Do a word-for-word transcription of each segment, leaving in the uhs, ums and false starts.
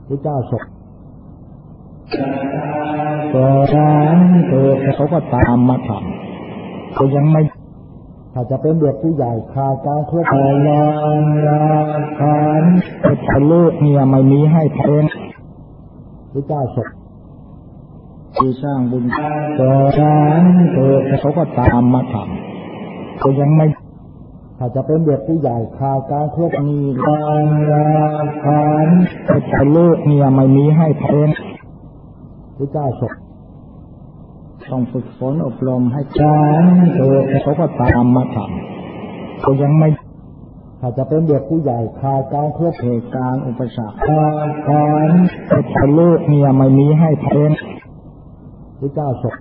พระเจ้าสกตัวนั้นตัวเขาก็ตามมาทำเขายังไม่ถ้าจะเป็นเด็กผู้ใหญ่คาการทั่วไปลองรักกันแต่ลูกเนี่ยไม่มีให้เพลงพระเจ้าสกที่สร้างบุญตัวนั้นตัวเขาก็ตามมาทำเขายังไม่ถ้าจะเป็นเด็กผู้ใหญ่คาการทั่วไปลองรักกันแต่ลูกเนี่ยไม่มีให้เพลงพระเจ้าสกต้องฝึกฝนอบรมให้จานตัวเขาก็ตามมาทำเขายังไม่ถ้าจะเป็นเด็กผู้ใหญ่คาการทั่วเหตุการณ์อุปสรรคการแต่ลูกเนี่ยไม่มีให้เพลงพระเจ้าสก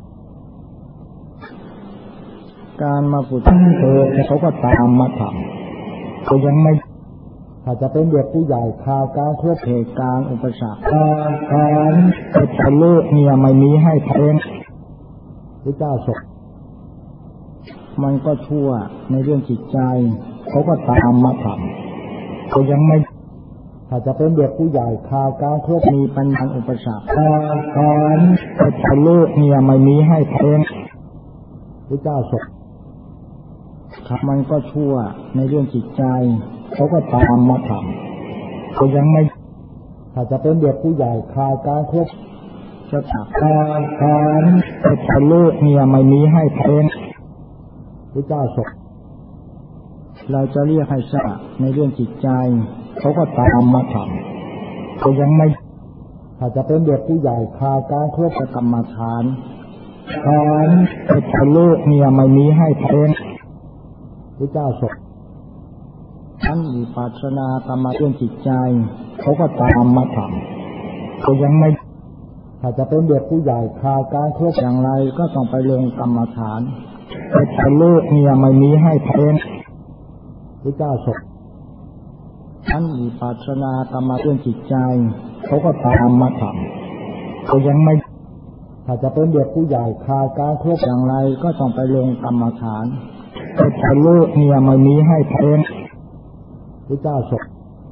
การมาฝึกตัวเขาก็ตามมาทำเขายังไม่ถ้าจะเป็นเด็กผู้ใหญ่คาการทั่วเหตุการณ์อุปสรรคการแต่ลูกเนี่ยไม่มีให้เพลงพระเจ้าสกมันก็ชั่วในเรื่องจิตใจเขาก็ตามมาทำเขายังไม่ถ้าจะเป็นเด็กผู้ใหญ่คาการทั่วมีปัญหาอุปสรรคการแต่ลูกเนี่ยไม่มีให้เพลงพระเจ้าสกครับมันก็ชั่วในเรื่องจิตใจเขาก็ตามมาทำเขายังไม่ถ้าจะเป็นเด็กผู้ใหญ่คาการทั่วจะตักการการแต่ลูกเนี่ยไม่มีให้เพลงพระเจ้าสกเราจะเรียกให้ทราบในเรื่องจิตใจเขาก็ตามมาทำเขายังไม่ถ้าจะเป็นเด็กผู้ใหญ่คาการทั่วกรรมฐานการแต่ลูกเนี่ยไม่มีให้เพลงพระเจ้าสกทั้งวิปัสสนากรรมเรื่องจิตใจเขาก็ตามมาทำเขายังไม่ถ้าจะเป็นเด็กผู้ใหญ่คาการทั่วอย่างไรก็ต้องไปลงกรรมฐานแต่ลูกเนี่ยไม่มีให้เพลงพระเจ้าสกทั้งวิปัสสนากรรมเรื่องจิตใจเขาก็ตามมาทำเขายังไม่ถ้าจะเป็นเด็กผู้ใหญ่คาการทั่วอย่างไรก็ต้องไปลงกรรมฐานแต่ลูกเนี่ยไม่มีให้เพลงพระเจ้าสก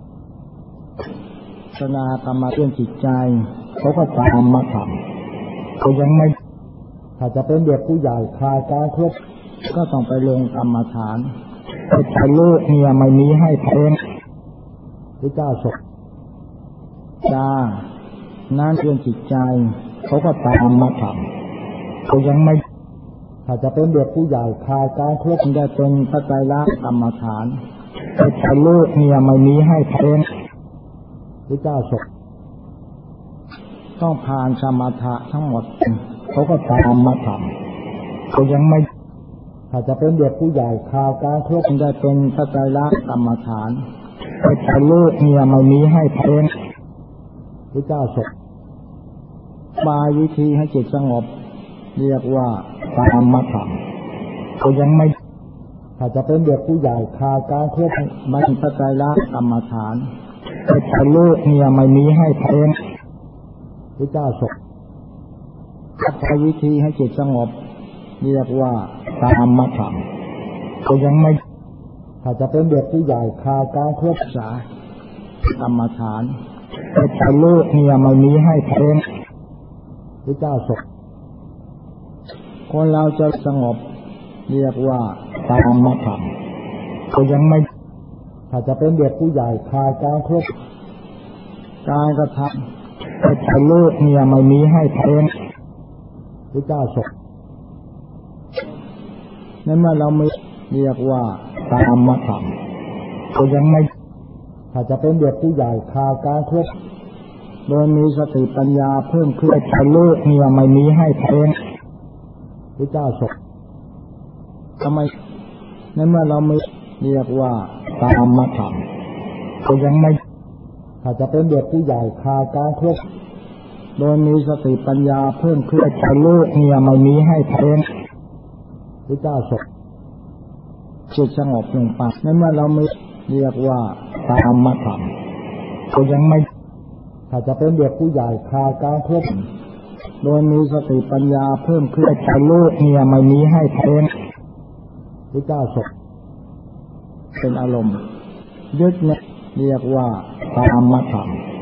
สนากรรมเรื่องจิตใจเขาก็ตามมาทำเขายังไม่ถ้าจะเป็นเด็กผู้ใหญ่คาการทั่วก็ต้องไปลงกรรมฐานแต่ลูกเนี่ยไม่มีให้เพลงพระเจ้าสกจ้านั่นเรื่องจิตใจเขาก็ตามมาทำเขายังไม่ถ้าจะเป็นเด็กผู้ใหญ่คาการทั่วได้เป็นพระไตรลักษณ์กรรมฐานแต่ลูกเนี่ยไม่มีให้เพลงพระเจ้าสกต้องผ่านสมถะทั้งหมดเขาก็ตามมาทำเขายังไม่ถ้าจะเป็นเด็กผู้ใหญ่คาการทั่วได้เป็นพระไตรลักษณ์กรรมฐานแต่ลูกเนี่ยไม่มีให้เพลงพระเจ้าสกบายวิธีให้จิตสงบเรียกว่าตามมาทำเขายังไม่ถ้าจะเป็นเด็กผู้ใหญ่คาการทั่วไม่เป็นพระไตรลักษณ์กรรมฐานแต่ลูกเนี่ยไม่มีให้เพลงพระเจ้าสกใช้วิธีให้จิตสงบเรียกว่าตามมาทำเขายังไม่ถ้าจะเป็นเด็กผู้ใหญ่คาการทั่วษากรรมฐานแต่ลูกเนี่ยไม่มีให้เพลงพระเจ้าสกคนเราจะสงบเรียกว่าตามมาทำเขายังไม่ถ้าจะเป็นเด็กผู้ใหญ่คาการทั่วการกระทำแต่ลูกเนี่ยไม่มีให้เพลงพระเจ้าสกนั่นเมื่อเราไม่เรียกว่าตามมาทำเขายังไม่ถ้าจะเป็นเด็กผู้ใหญ่คาการทั่วโดยมีสติปัญญาเพิ่มขึ้นแต่ลูกเนี่ยไม่มีให้เพลงพระเจ้าสกทำไมนั่นเมื่อเราไม่เรียกว่าตามมาทำเขายังไม่ถ้าจะเป็นเด็กผู้ใหญ่คาการทั่วโดยมีสติปัญญาเพิ่มขึ้นแต่ลูกเนี่ยไม่มีให้เพลงพระเจ้าสกจิตสงบลงไปนั่นเมื่อเราไม่เรียกว่าตามมาทำเขายังไม่ถ้าจะเป็นเด็กผู้ใหญ่คาการทั่วโดยมีสติปัญญาเพิ่มขึ้นแต่ลูกเนี่ยไม่มีให้เพลงพระเจ้าสกเป็นอารมณ์ยึดเนี่ยเรียกว่าตามมาทำ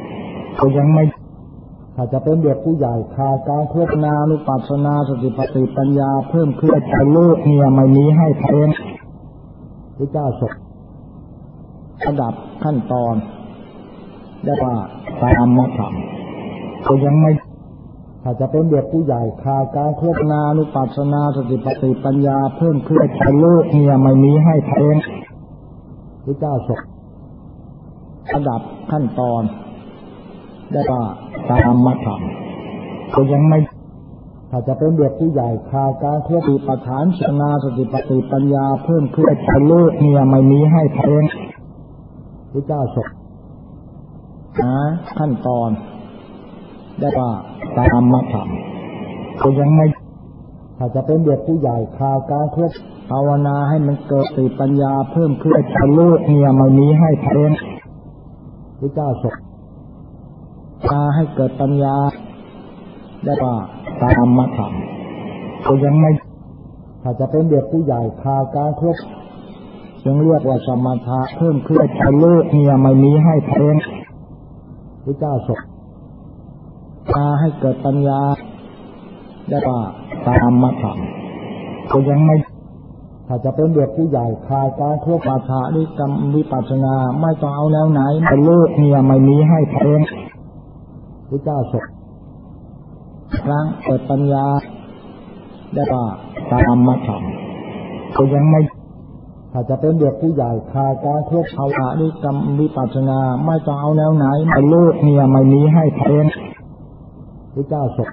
ก็ยังไม่ถ้าจะเป็นเด็กผู้ใหญ่ขาดการควบนานุปัสสนาสติปัฏฐิปัญญาเพิ่มขึ้นแต่ลูกเนี่ยไม่มีให้เพลงพระเจ้าทรงระดับขั้นตอนได้ว่าตามมาทำก็ยังไม่ถ้าจะเป็นเด็กผู้ใหญ่ขาดการควบนานุปัสสนาสติปัฏฐิปัญญาเพิ่มขึ้นแต่ลูกเนี่ยไม่มีให้เพลงพระเจ้าทรงระดับขั้นตอนได้ว่าตามมาทำก็ยังไม่ถ้าจะเป็นเด็กผู้ใหญ่ขาดการควบคุมปัฏฐานสนาสติปัฏฐิปัญญาเพิ่มขึ้นแต่ลูกเนี่ยไม่มีให้เพลงพระเจ้าทรงนะขั้นตอนได้ว่าตามมาทำก็ยังไม่ถ้าจะเป็นเด็กผู้ใหญ่ขาดการควบภาวนาให้มันเกิดสติปัญญาเพิ่มขึ้นแต่ลูกเนี่ยไม่มีให้เพลงพระเจ้าทรงพาให้เกิดปัญญาได้ว่าตามมาทำก็ยังไม่ถ้าจะเป็นเด็กผู้ใหญ่ขาดการควบจึงเรียกว่าสมถะเพิ่มขึ้นแต่ลูกเนี่ยไม่มีให้เพลงพระเจ้าทรงพาให้เกิดปัญญาได้ว่าตามมาทำก็ยังไม่ถ้าจะเป็นเด็กผู้ใหญ่ขาดการควบปัฏฐานิกรรมวิปัสสนาไม่ต้องเอาแล้วไหนแต่ลูกเนี่ยไม่มีให้เพลงพระเจ้าทรงครั้งเปิดปัญญาได้ว่าตามมาทำก็ยังไม่ถ้าจะเป็นเด็กผู้ใหญ่ขาดการควบภาวะนิกรรมวิปัสสนาไม่ต้องเอาแล้วไหนแต่ลูกเนี่ยไม่มีให้เพลงพระเจ้าทรง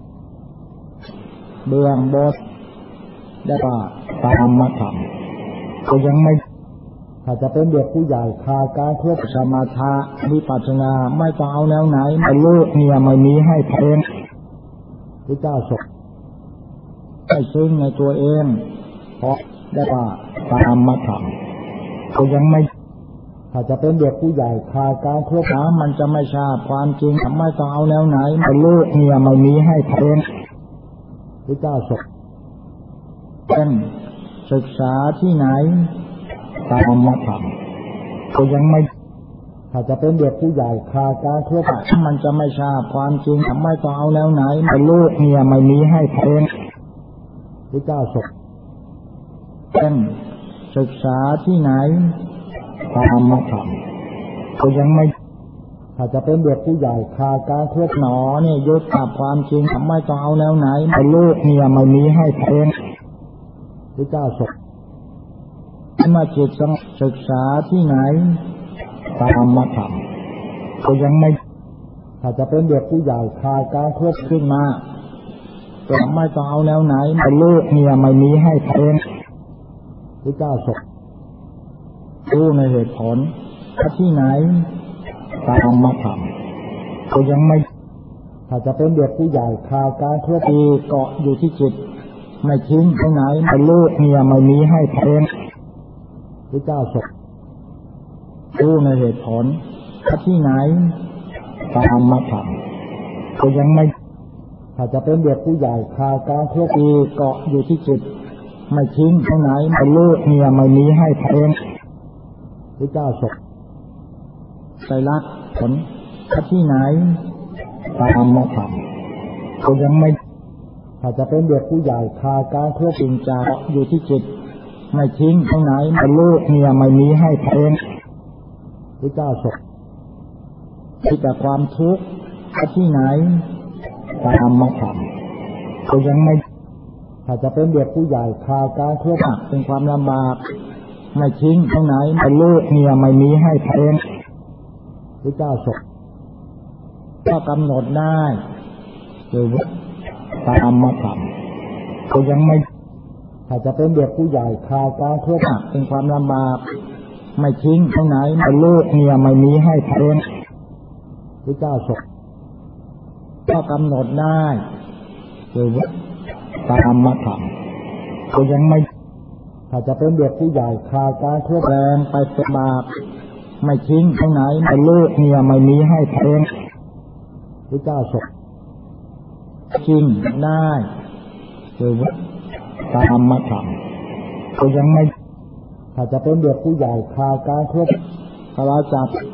เบื้องบนได้ว่าตามมาทำก็ยังไม่ถ้าจะเป็นเด็กผู้ใหญ่ขาดการควบสมถะวิปัสสนาไม่ต้องเอาแล้วไหนแต่ลูกเนี่ยไม่มีให้เพลงพระเจ้าทรงให้ซึ้งในตัวเองเพราะได้ว่าตามมาทำก็ยังไม่ถ้าจะเป็นเด็กผู้ใหญ่ขาดการควบหามันจะไม่ทราบความจริงไม่ต้องเอาแล้วไหนแต่ลูกเนี่ยไม่มีให้เพลงพระเจ้าทรงเป็นศึกษาที่ไหนตามมาทำก็ยังไม่ถ้าจะเป็นเด็กผู้ใหญ่ขาดการควบคุมมันจะไม่ทราบความจริงไม่ต้องเอาแล้วไหนแต่ลูกเนี่ยไม่มีให้เพลงพระเจ้าทรงเป็นศึกษาที่ไหนตามมาทำก็ยังไม่ถ้าจะเป็นเด็กผู้ใหญ่ขาดการควบหนอเนี่ยยึดกับความจริงไม่ต้องเอาแล้วไหนแต่ลูกเนี่ยไม่มีให้เพลงพระเจ้าทรงมาจิตศึกษาที่ไหนตามมาทำก็ยังไม่ถ้าจะเป็นเด็กผู้ใหญ่ขาดการควบขึ้นมาก็ไม่ต้องเอาแล้วไหนแต่ลูกเนี่ยไม่มีให้เพลงพระเจ้าทรงรู้ในเหตุผลที่ไหนตามมาทำก็ยังไม่ถ้าจะเป็นเด็กผู้ใหญ่ขาดการควบคุมเกาะอยู่ที่จิตไม่ทิ้งไปไหนแต่ลูกเนี่ยไม่มีให้เพลงพระเจ้าทรงรู้ในเหตุผลที่ไหนตามมาทำก็ยังไม่ถ้าจะเป็นเด็กผู้ใหญ่ขาดการควบคุมเกาะอยู่ที่จิตไม่ทิ้งไปไหนแต่ลูกเนี่ยไม่มีให้เพลงพระเจ้าทรงใจรักผลที่ไหนตามมาทำก็ยังไม่ถ้าจะเป็นเด็กผู้ใหญ่ขาดการควบคุมเกาะอยู่ที่จิตไม่ทิ้งไปไหนแต่ลูกเนี่ยไม่มีให้เพลงพระเจ้าทรงที่แต่ความทุกข์ที่ไหนตามมาทำก็ยังไม่ถ้าจะเป็นเด็กผู้ใหญ่ขาดการควบคุมเป็นความลำบากไม่ทิ้งไปไหนแต่ลูกเนี่ยไม่มีให้เพลงพระเจ้าทรงก็กำหนดได้คือตามมาทำก็ยังไม่ถ้าจะเป็นเด็กผู้ใหญ่ขาดการควบคุมเป็นความลำบากไม่ทิ้งไปไหนแต่ลูกเนี่ยไม่มีให้เพลงพระเจ้าทรงก็กำหนดได้คือตามมาทำก็ยังไม่ถ้าจะเป็นเด็กผู้ใหญ่ขาดการควบแรงไปเป็นบาปไม่ทิ้งไปไหนแต่ลูกเนี่ยไม่มีให้เพลงพระเจ้าทรงจริงได้คือตามมาทำก็ยังไม่ถ้าจะเป็นเด็กผู้ใหญ่ขาดการควบพระจับ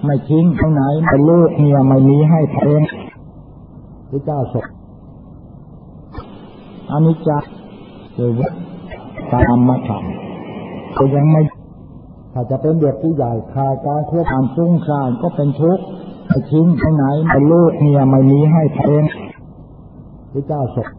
ไม่ทิ้งที่ไหนไม่ลูกเมียไม่มีให้เองพระเจ้าทรงอนิจจเจวะตามมาทำก็ยังไม่ถ้าจะเป็นเด็กผู้ใหญ่คาการควบคุมฟุ้งซ่านก็เป็นทุกข์ไม่ทิ้งที่ไหนไม่ลูกเมียไม่มีให้เองพระเจ้าทรง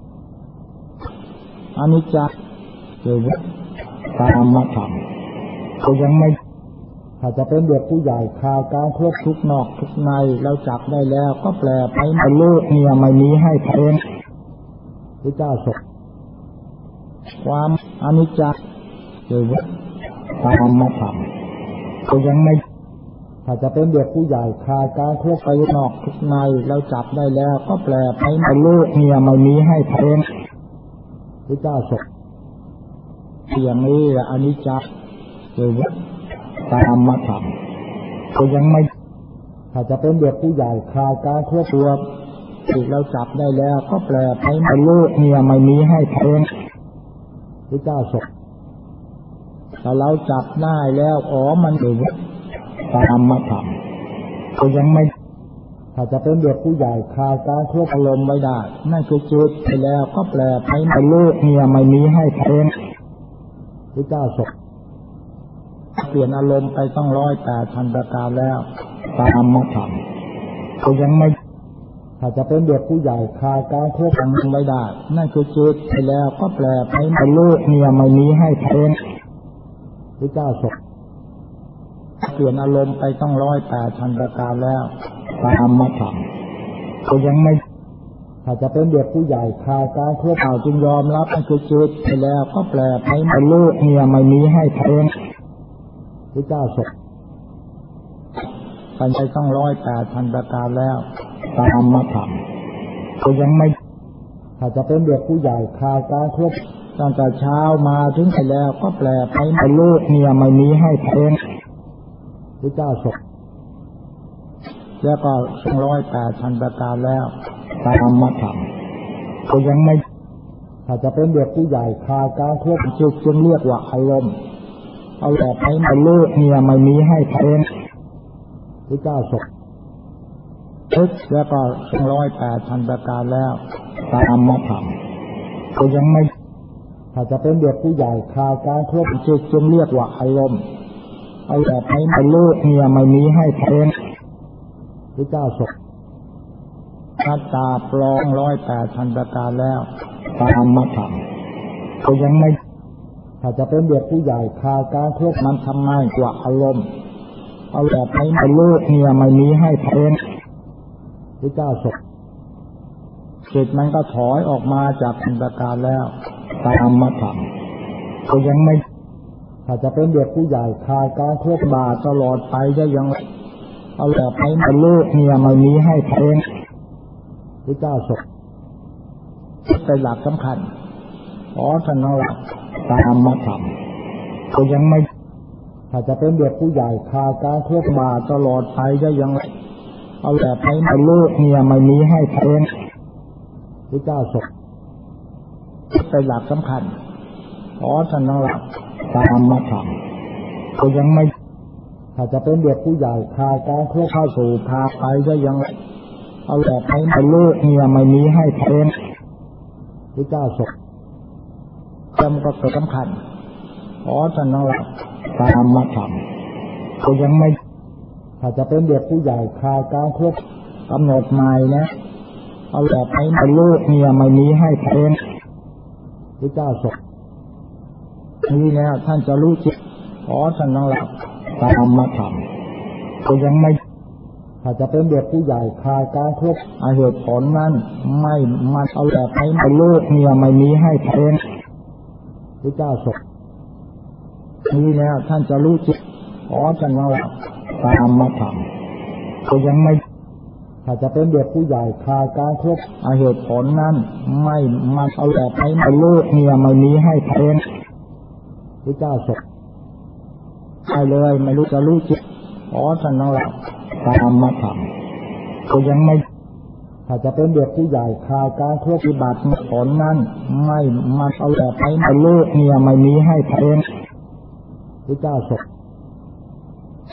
อนิจจเจวะตามมาทำก็ยังไม่ถ้าจะเป็นเด็กผู้ใหญ่คาการควบทุกนอกทุกในแล้วจับได้แล้วก็แปลไปไม่ลูกเมียไม่มีให้เองพระเจ้าทรงความอนิจจเจวะตามมาทำก็ยังไม่ถ้าจะเป็นเด็กผู้ใหญ่คาการควบไปนอกทุกในแล้วจับได้แล้วก็แปลไปไม่ลูกเมียไม่มีให้เองพระเจ้าทรงอย่างนี้อนิจจเจวะตามมาทำก็ยังไม่ถ้าจะเป็นเด็กผู้ใหญ่คาการควบตัวที่เราจับได้แล้วก็แปลไปไม่ลูกเมียไม่มีให้เองพระเจ้าทรงแต่เราจับได้แล้วอ๋อมันเจวะตามมาทำก็ยังไม่ถ้าจะเป็นเด็กผู้ใหญ่คาการควบอารมณ์ไว้ได้นั่นคือจุดไปแล้วก็แปลไปไม่ลูกเมียไม่มีให้เองพระเจ้าทรงเปลี่ยนอารมณ์ไปต้องร้อยแปดพันประการแล้วตามมาทำก็ยังไม่ถ้าจะเป็นเด็กผู้ใหญ่คาการควบคุมไว้ได้นั่นคือจุดไปแล้วก็แปลไปไม่ลูกเมียไม่มีให้เองพระเจ้าทรงเปลี่ยนอารมณ์ไปต้องร้อยแปดพันประการแล้วตามมาทำก็ยังไม่ถ้าจะเป็นเด็กผู้ใหญ่คาการควบคุมจึงยอมรับนั่นคือจุดไปแล้วก็แปลไปไม่ลูกเมียไม่มีให้เองพระเจ้าทรงปัญญาต้องร้อยแปดพันประการแล้วตามมาทำก็ยังไม่ถ้าจะเป็นเด็กผู้ใหญ่คาการควบตั้งแต่เช้ามาถึงไปแล้วก็แปลไปไม่ลูกเมียไม่มีให้เองพระเจ้าทรงแล้วก็สองร้อยแปดพันประการแล้วตามมาทำก็ยังไม่ถ้าจะเป็นเด็กผู้ใหญ่คาการควบจุดจึงเรียกว่าอารมณ์เอาแต่ไปไม่ลูกเมียไม่มีให้เองพระเจ้าทรงทึกแล้วก็สองร้อยแปดพันประการแล้วตามมาทำก็ยังไม่ถ้าจะเป็นเด็กผู้ใหญ่คาการควบจุดจึงเรียกว่าอารมณ์เอาแต่ไปไม่ลูกเมียไม่มีให้เองพระเจ้าทรงอัตตาปลองร้อยแปดพันประการแล้วตามมาทำก็ยังไม่ถ้าจะเป็นเด็กผู้ใหญ่คาการควบมันทำไมกว่าอารมณ์เอาแต่ไปไม่ลูกเมียไม่มีให้เองพระเจ้าทรงจิตมันก็ถอยออกมาจากพันประการแล้วตามมาทำก็ยังไม่ถ้าจะเป็นเด็กผู้ใหญ่คาการควบบาตลอดไปได้ยังเอาแต่ไปไม่ลูกเมียไม่มีให้เองพระเจ้าทรงเป็นหลักสำคัญอ๋อท่านน้องหลักตามมาทำก็ยังไม่ถ้าจะเป็นเด็กผู้ใหญ่คาการควบบาตลอดไปได้ยังเอาแต่ไปไม่ลูกเมียไม่มีให้เองพระเจ้าทรงเป็นหลักสำคัญอ๋อท่านน้องหลักตามมาทำก็ยังไม่ถ้าจะเป็นเด็กผู้ใหญ่คาการควบเข้าสู่พาไปได้ยังเอาแต่ไปไม่ลูกเมียไม่มีให้เองพระเจ้าทรงจำก็สำคัญอ๋อท่านน้องหลักตามมาทำก็ยังไม่ถ้าจะเป็นเด็กผู้ใหญ่คาการควบกำหนดใหม่นะเอาแต่ไปไม่ลูกเมียไม่มีให้เองพระเจ้าทรงนี่แล้วท่านจะรู้จิตอ๋อท่านน้องหลักตามมาทำก็ยังไม่ถ้าจะเป็นเด็กผู้ใหญ่คาการควบเหตุผลนั้นไม่มันเอาแต่ไปไม่ลูกเมียไม่มีให้เองพระเจ้าทรงนี่แล้วท่านจะรู้จิตอ๋อท่านน้องหลักตามมาทำก็ยังไม่ถ้าจะเป็นเด็กผู้ใหญ่คาการควบเหตุผลนั้นไม่มันเอาแต่ไปไม่ลูกเมียไม่มีให้เองพระเจ้าทรงใช่เลยไม่รู้จะรู้จิตอ๋อท่านน้องหลักตามมาทำก็ยังไม่ถ้าจะเป็นเด็กผู้ใหญ่คาการควบปฏิบัติผลนั้นไม่มันเอาแต่ไปไม่ลูกเมียไม่มีให้เองพระเจ้าทรง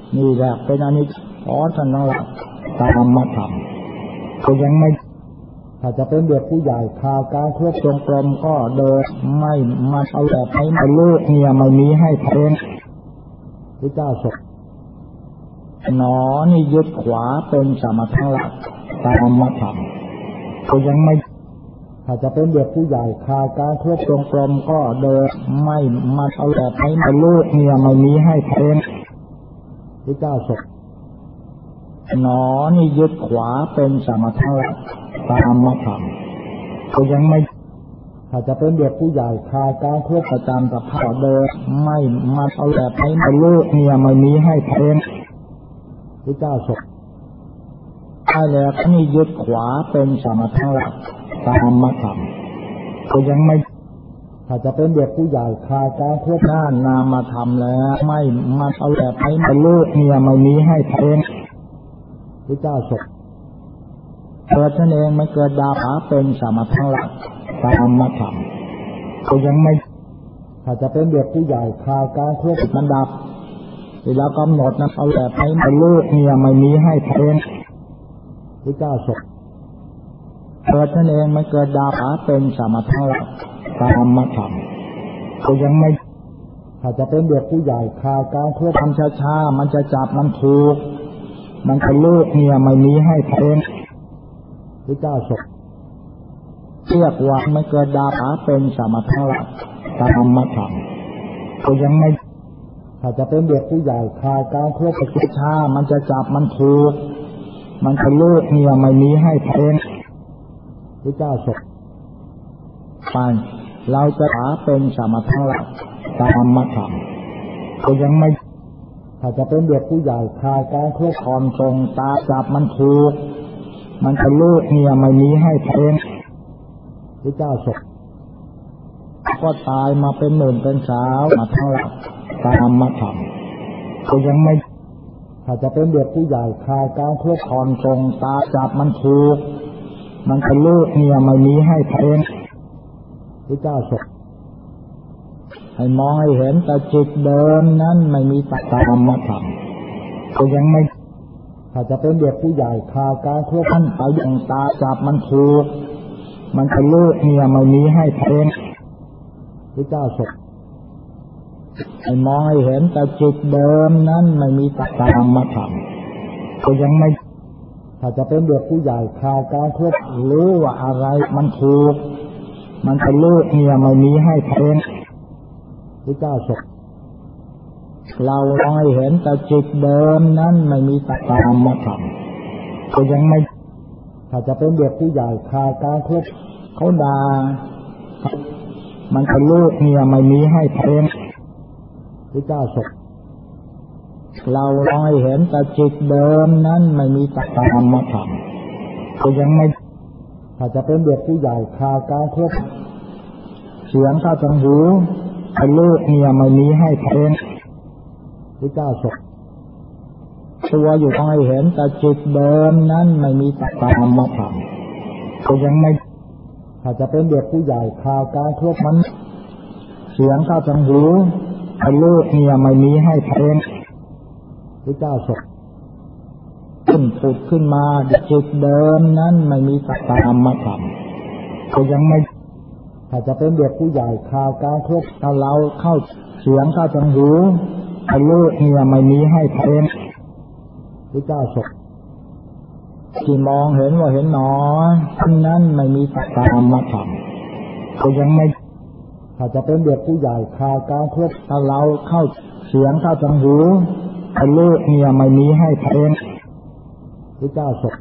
นี่แหละเป็นอนิจจ์ขอท่านทั้งหลายตามมาทำก็ยังไม่ถ้าจะเป็นเด็กผู้ใหญ่ข่าวการควบจงกรมก็เดินไม่มาเอาแบบให้มาลูกเนี่ยไม่มีให้เพลงพระเจ้าสกหนอนี่ยึดขวาเป็นสมถะหลักตามมาทำก็ยังไม่ถ้าจะเป็นเด็กผู้ใหญ่ข่าวการควบจงกรมก็เดินไม่มาเอาแบบให้มาลูกเนี่ยไม่มีให้เพลงพระเจ้าสกหนอนี่ยึดขวาเป็นสมถะหลักตามมาทำก็ยังไม่ถ้าจะเป็นเด็กผู้ใหญ่ข่าวการควบประจำกับพ่อเดินไม่มาเอาแบบให้มาลูกเนี่ยไม่มีให้เพลงพระเจ้าสกใช่แล้วนี่ยึดขวาเป็นสมถะหลักตามมาทำก็ยังไม่ถ้าจะเป็นเด็กผู้ใหญ่ข่าวการควบหน้านามมาทำแล้วไม่มาเอาแบบให้มาลูกเนี่ยไม่มีให้เพลงพระเจ้าสกเกิดนั่นเองไม่เกิดดาวหาเป็นสมถะหลักตามมาทำก็ยังไม่ถ้าจะเป็นเด็กผู้ใหญ่ข่าวการควบมันดับเวลากำหนดนั้นเอาแบบให้มาลูกเนี่ยไม่มีให้เพลงพระเจ้าสกเกิดนั่นเองไม่เกิดดาวหาเป็นสมถะหลักตามมาทำก็ยังไม่ถ้าจะเป็นเด็กผู้ใหญ่ข่าวการควบทำช้าๆมันจะจับมันถูกมันเป็นลูกเนี่ยไม่มีให้เพลงพระเจ้าสกเรียกว่าไม่เกิดดาวหาเป็นสมถะหลักตามมาทำก็ยังไม่ถ้าจะเป็นเด็กผู้ใหญ่ข่าวการควบประช้ามันจะจับมันถูกมันเป็นลูกเนี่ยไม่มีให้เพลงพระเจ้าสกไปเราจะหาเป็นสมถะหลักตามมาทำก็ยังไม่ถ้าจะเป็นเด็กผู้ใหญ่ข่าวการควบคอนตรงตาจับมันถูกมันเป็นลูกเนี่ยไม่มีให้เพลงพระเจ้าสกก็ตายมาเป็นหนุ่มเป็นสาวมาเท่าไหร่ตามมาทำก็ยังไม่ถ้าจะเป็นเด็กผู้ใหญ่ข่าวการควบคอนตรงตาจับมันถูกมันเป็นลูกเนี่ยไม่มีให้เพลงพระเจ้าสกให้มองให้เห็นแต่จิตเดิมนั้นไม่มีตาตามมาทำก็ยังไม่ถ้าจะเป็นเด็กผู้ใหญ่ข่าวการควบขั้นไปอย่างตาจับมันถูกมันเป็นลูกเนี่ยไม่มีให้เพลงพระเจ้าสกให้มองให้เห็นแต่จิตเดิมนั้นไม่มีตาตามมาทำก็ยังไม่ถ้าจะเป็นเด็กผู้ใหญ่ข่าวการควบรู้ว่าอะไรมันถูกมันเป็นลูกเนี่ยไม่มีให้เพลงพระเจ้าสกเราลองให้เห็นแต่จิตเดิมนั้นไม่มีตาตามมาทำก็ยังไม่ถ้าจะเป็นเด็กผู้ใหญ่ข่าวการควบเขาด่ามันเป็นลูกเนี่ยไม่มีให้เพลงพระเจ้าสกเราลองให้เห็นแต่จิตเดิมนั้นไม่มีตาตามมาทำก็ยังไม่ถ้าจะเป็นเด็กผู้ใหญ่ข่าวการควบเสียงเข้าทางหูไอ้ลูกเนี่ยไม่มีให้เพลงพระเจ้าสกตัวอยู่ต้องให้เห็นแต่จิตเดิมนั้นไม่มีตาตามมาทำก็ยังไม่ถ้าจะเป็นเด็กผู้ใหญ่ข่าวการควบมันเสียงเข้าทางหูไอ้ลูกเนี่ยไม่มีให้เพลงพระเจ้าสกขึ้นปุดขึ้นมาจิตเดิมนั้นไม่มีตาตามมาทำก็ยังไม่ถ้าจะเป็นเด็กผู้ใหญ่ข่าวการควบถ้าเราเข้าเสียงเข้าทางหูไอ้ลูกเนี่ยไม่มีให้เพลงพระเจ้าสกที่มองเห็นว่าเห็นหนอท่านนั้นไม่มีตาตามมาทำก็ยังไม่ถ้าจะเป็นเด็กผู้ใหญ่ข่าวการควบถ้าเราเข้าเสียงเข้าทางหูไอ้ลูกเนี่ยไม่มีให้เพลงพระเจ้าสก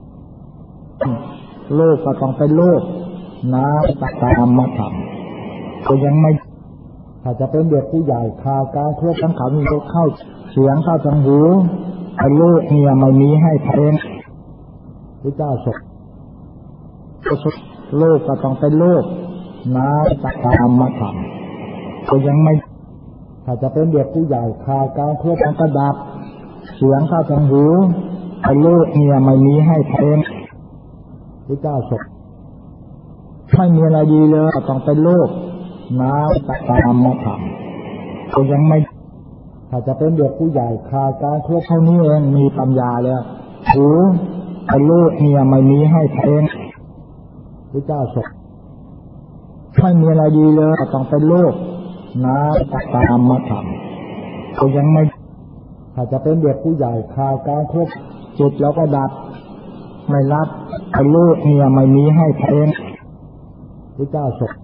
ลูกก็ต้องเป็นลูกน้ำตาตามมาทำก็ยังไม่ถ้าจะเป็นเด็กผู้ใหญ่ข่าวการควบทั้งเขามีเข้าเสียงเข้าทางหูไอ้ลูกเนี่ยไม่มีให้เพลงพระเจ้าสกลูกก็ต้องเป็นลูกน้ำตาตามมาทำก็ยังไม่ถ้าจะเป็นเด็กผู้ใหญ่ข่าวการควบทั้งกระดับเสียงเข้าทางหูไอ้ลูกเนี่ยไม่มีให้เพลงพระเจ้าสกไม่มีอะไรดีเลยต้องเป็นโลกน้ำตาตามมาทำก็ยังไม่ถถ้าจะเป็นเด็กผู้ใหญ่ขาดการควบเท่านี้เองมีปัญญาแล้วถือไอ้ลูกเนี่ยไม่มีให้เองพระเจ้าสกไม่มีอะไรดีเลยต้องเป็นลูกนะตามมาทำก็ยังไม่ถ้าจะเป็นเด็กผู้ใหญ่ขาดการควบจิตแล้วก็ดับไม่รับไอ้ลูกเนี่ยไม่มีให้เองพระเจ้าสก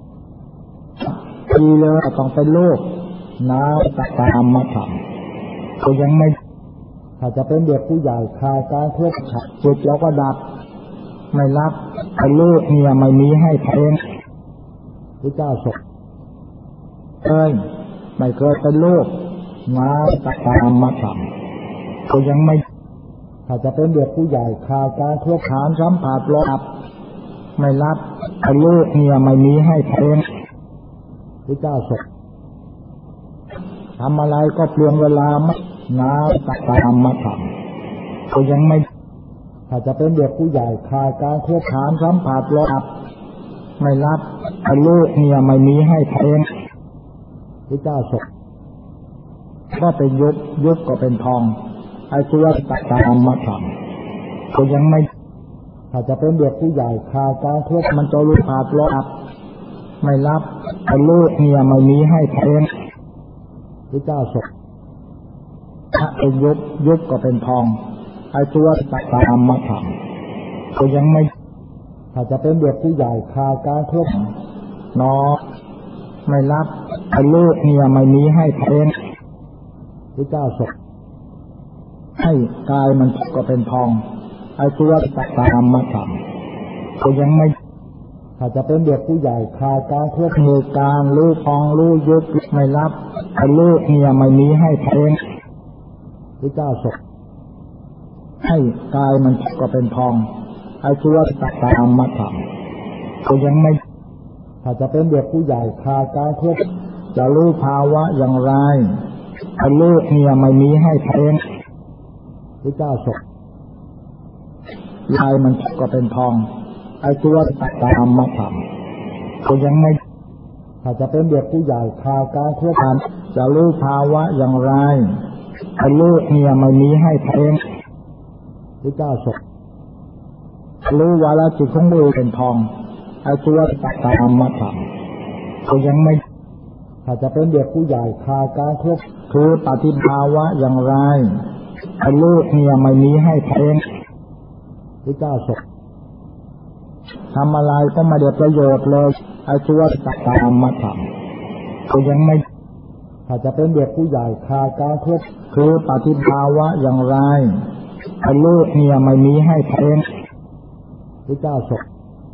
ดีเลยต้องเป็นลูกนะตามมาทำก็ยังไม่ถ้าจะเป็นเด็กผู้ใหญ่ขาดการควบจิตแล้วก็ดับไม่รับไอ้ลูกเนี่ยไม่มีให้เองพระเจ้าสกเอ้ยไม่เคยเป็นลูกนะตามมาทำก็ยังไม่ถ้าจะเป็นเด็กผู้ใหญ่ขาดการควบขานสัมผัสรอบไม่รับไอ้ลูกเนี่ยไม่มีให้เองพระเจ้าสกทำอะไรก็เปลืองเวลาไม่นาตามมาทำก็ยังไม่ถ้าจะเป็นเด็กผู้ใหญ่ขาดการควบขานสัมผัสรอบไม่รับไอ้ลูกเนี่ยไม่มีให้เองพระเจ้าสกก็เป็นยุบยุบก็เป็นทองไอ้ตัวตามมาทำก็ยังไม่ถ้าจะเป็นเด็กผู้ใหญ่ขาดการควบมันจะรู้ผ่านรอบไม่รับไอ้ลูกเนี่ยไม่มีให้เองพระเจ้าสกถ้าเป็นยุบยุบก็เป็นทองไอ้ตัวตามมาทำก็ยังไม่ถ้าจะเป็นเด็กผู้ใหญ่ขาดการควบนอไม่รับไอ้ลูกเนี่ยไม่มีให้เองพระเจ้าสกให้กายมันก็เป็นทองไอ้ตัวตามมาทำก็ยังไม่ถ้าจะเป็นเด็กผู้ใหญ่ขาดการควบเหตุการณ์ลูกทองลูกยุบไม่รับไอ้ลูกเนี่ยไม่มีให้เองพระเจ้าสกให้กายมันก็เป็นทองไอ้ตัวตามมาทำก็ยังไม่ถ้าจะเป็นเด็กผู้ใหญ่ขาดการควบจะรู้ภาวะอย่างไรไอ้ลูกเนี่ยไม่มีให้เองพระเจ้าสกกายมันก็เป็นทองไอ้ตัวตามมาทำก็ยังไม่ถ้าจะเป็นเด็กผู้ใหญ่ขาดการควบคุมจะรู้ภาวะอย่างไรไอ้ลูกเนี่ยไม่มีให้เองพระเจ้าสกรู้วาระจิตของมือเป็นทองไอ้ตัวตามมาทำก็ยังไม่ถ้าจะเป็นเด็กผู้ใหญ่ขาดการควบคือปฏิภาวะอย่างไรไอ้ลูกเนี่ยไม่มีให้เองพระเจ้าสกทำอะไรก็ไม่ได้ประโยชน์เลยไอ้ตัวตามมาทำก็ยังไม่ถ้าจะเป็นเด็กผู้ใหญ่ขาดการควบคือปฏิภาวะอย่างไรไอ้ลูกเนี่ยไม่มีให้เองพระเจ้าสก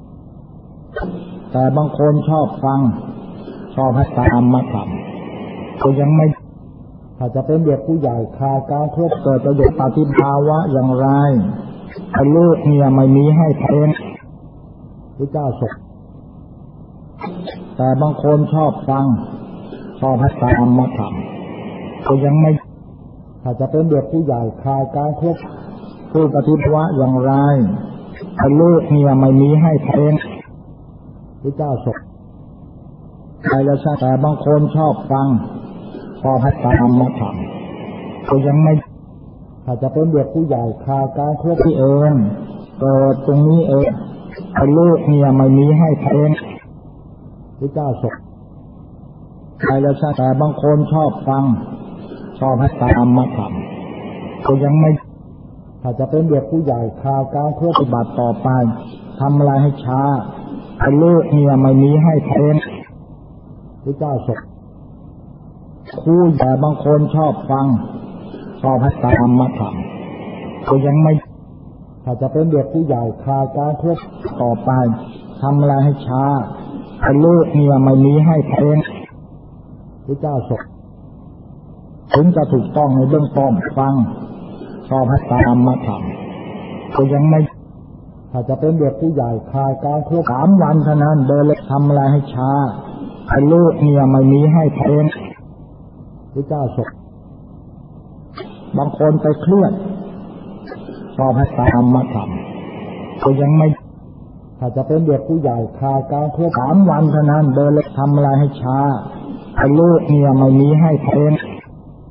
แต่บางคนชอบฟังชอบให้ตามมาทำก็ยังไม่ถ้าจะเป็นเด็กผู้ใหญ่ขาดการควบเกิดประโยชน์ปฏิภาวะอย่างไรไอ้ลูกเนี่ยไม่มีให้เองพระเจ้าสกแต่บางคนชอบฟังชอบให้ตามมาทำก็ยังไม่ถ้าจะเป็นเด็กผู้ใหญ่ขาดการควบคือปฏิภาวะอย่างไรไอ้ลูกเนี่ยไม่มีให้เองพระเจ้าสกใครละแต่บางคนชอบฟังชอบให้ตามมาทำก็ยังไม่ถ้าจะเป็นเด็กผู้ใหญ่ขาดการควบที่เองเกิดตรงนี้เองไอ้ลูกเนี่ยไม่มีให้เองพระเจ้าสกใครละแต่บางคนชอบฟังชอบให้ตามมาทำก็ยังไม่ถ้าจะเป็นเด็กผู้ใหญ่ขาดการควบปฏิบัติต่อไปทำอะไรให้ช้าไอ้ลูกเนี่ยไม่มีให้เองพระเจ้าสกคู่แต่บางคนชอบฟังชอบให้ตามมาทำก็ยังไม่ถ้าจะเป็นเด็กผู้ใหญ่ขาดการควบต่อไปทำอะไรให้ช้าไอ้ลูกเนี่ยไม่มีให้เองพระเจ้าสกถึงจะถูกต้องในเบื้องต้นฟังชอบให้ตามมาทำก็ยังไม่ถ้าจะเป็นเด็กผู้ใหญ่ขาดการควบสามวันเท่านั้นเดินเล็กทำอะไรให้ช้าไอ้ลูกเนี่ยไม่มีให้เองพระเจ้าสกบางคนไปเครียดชอบให้ตามมาทำก็ยังไม่ถ้าจะเป็นเด็กผู้ใหญ่ขาดการควบสามวันเท่านั้นเดินเล็กทำอะไรให้ช้าไอ้ลูกเนี่ยไม่มีให้เองพ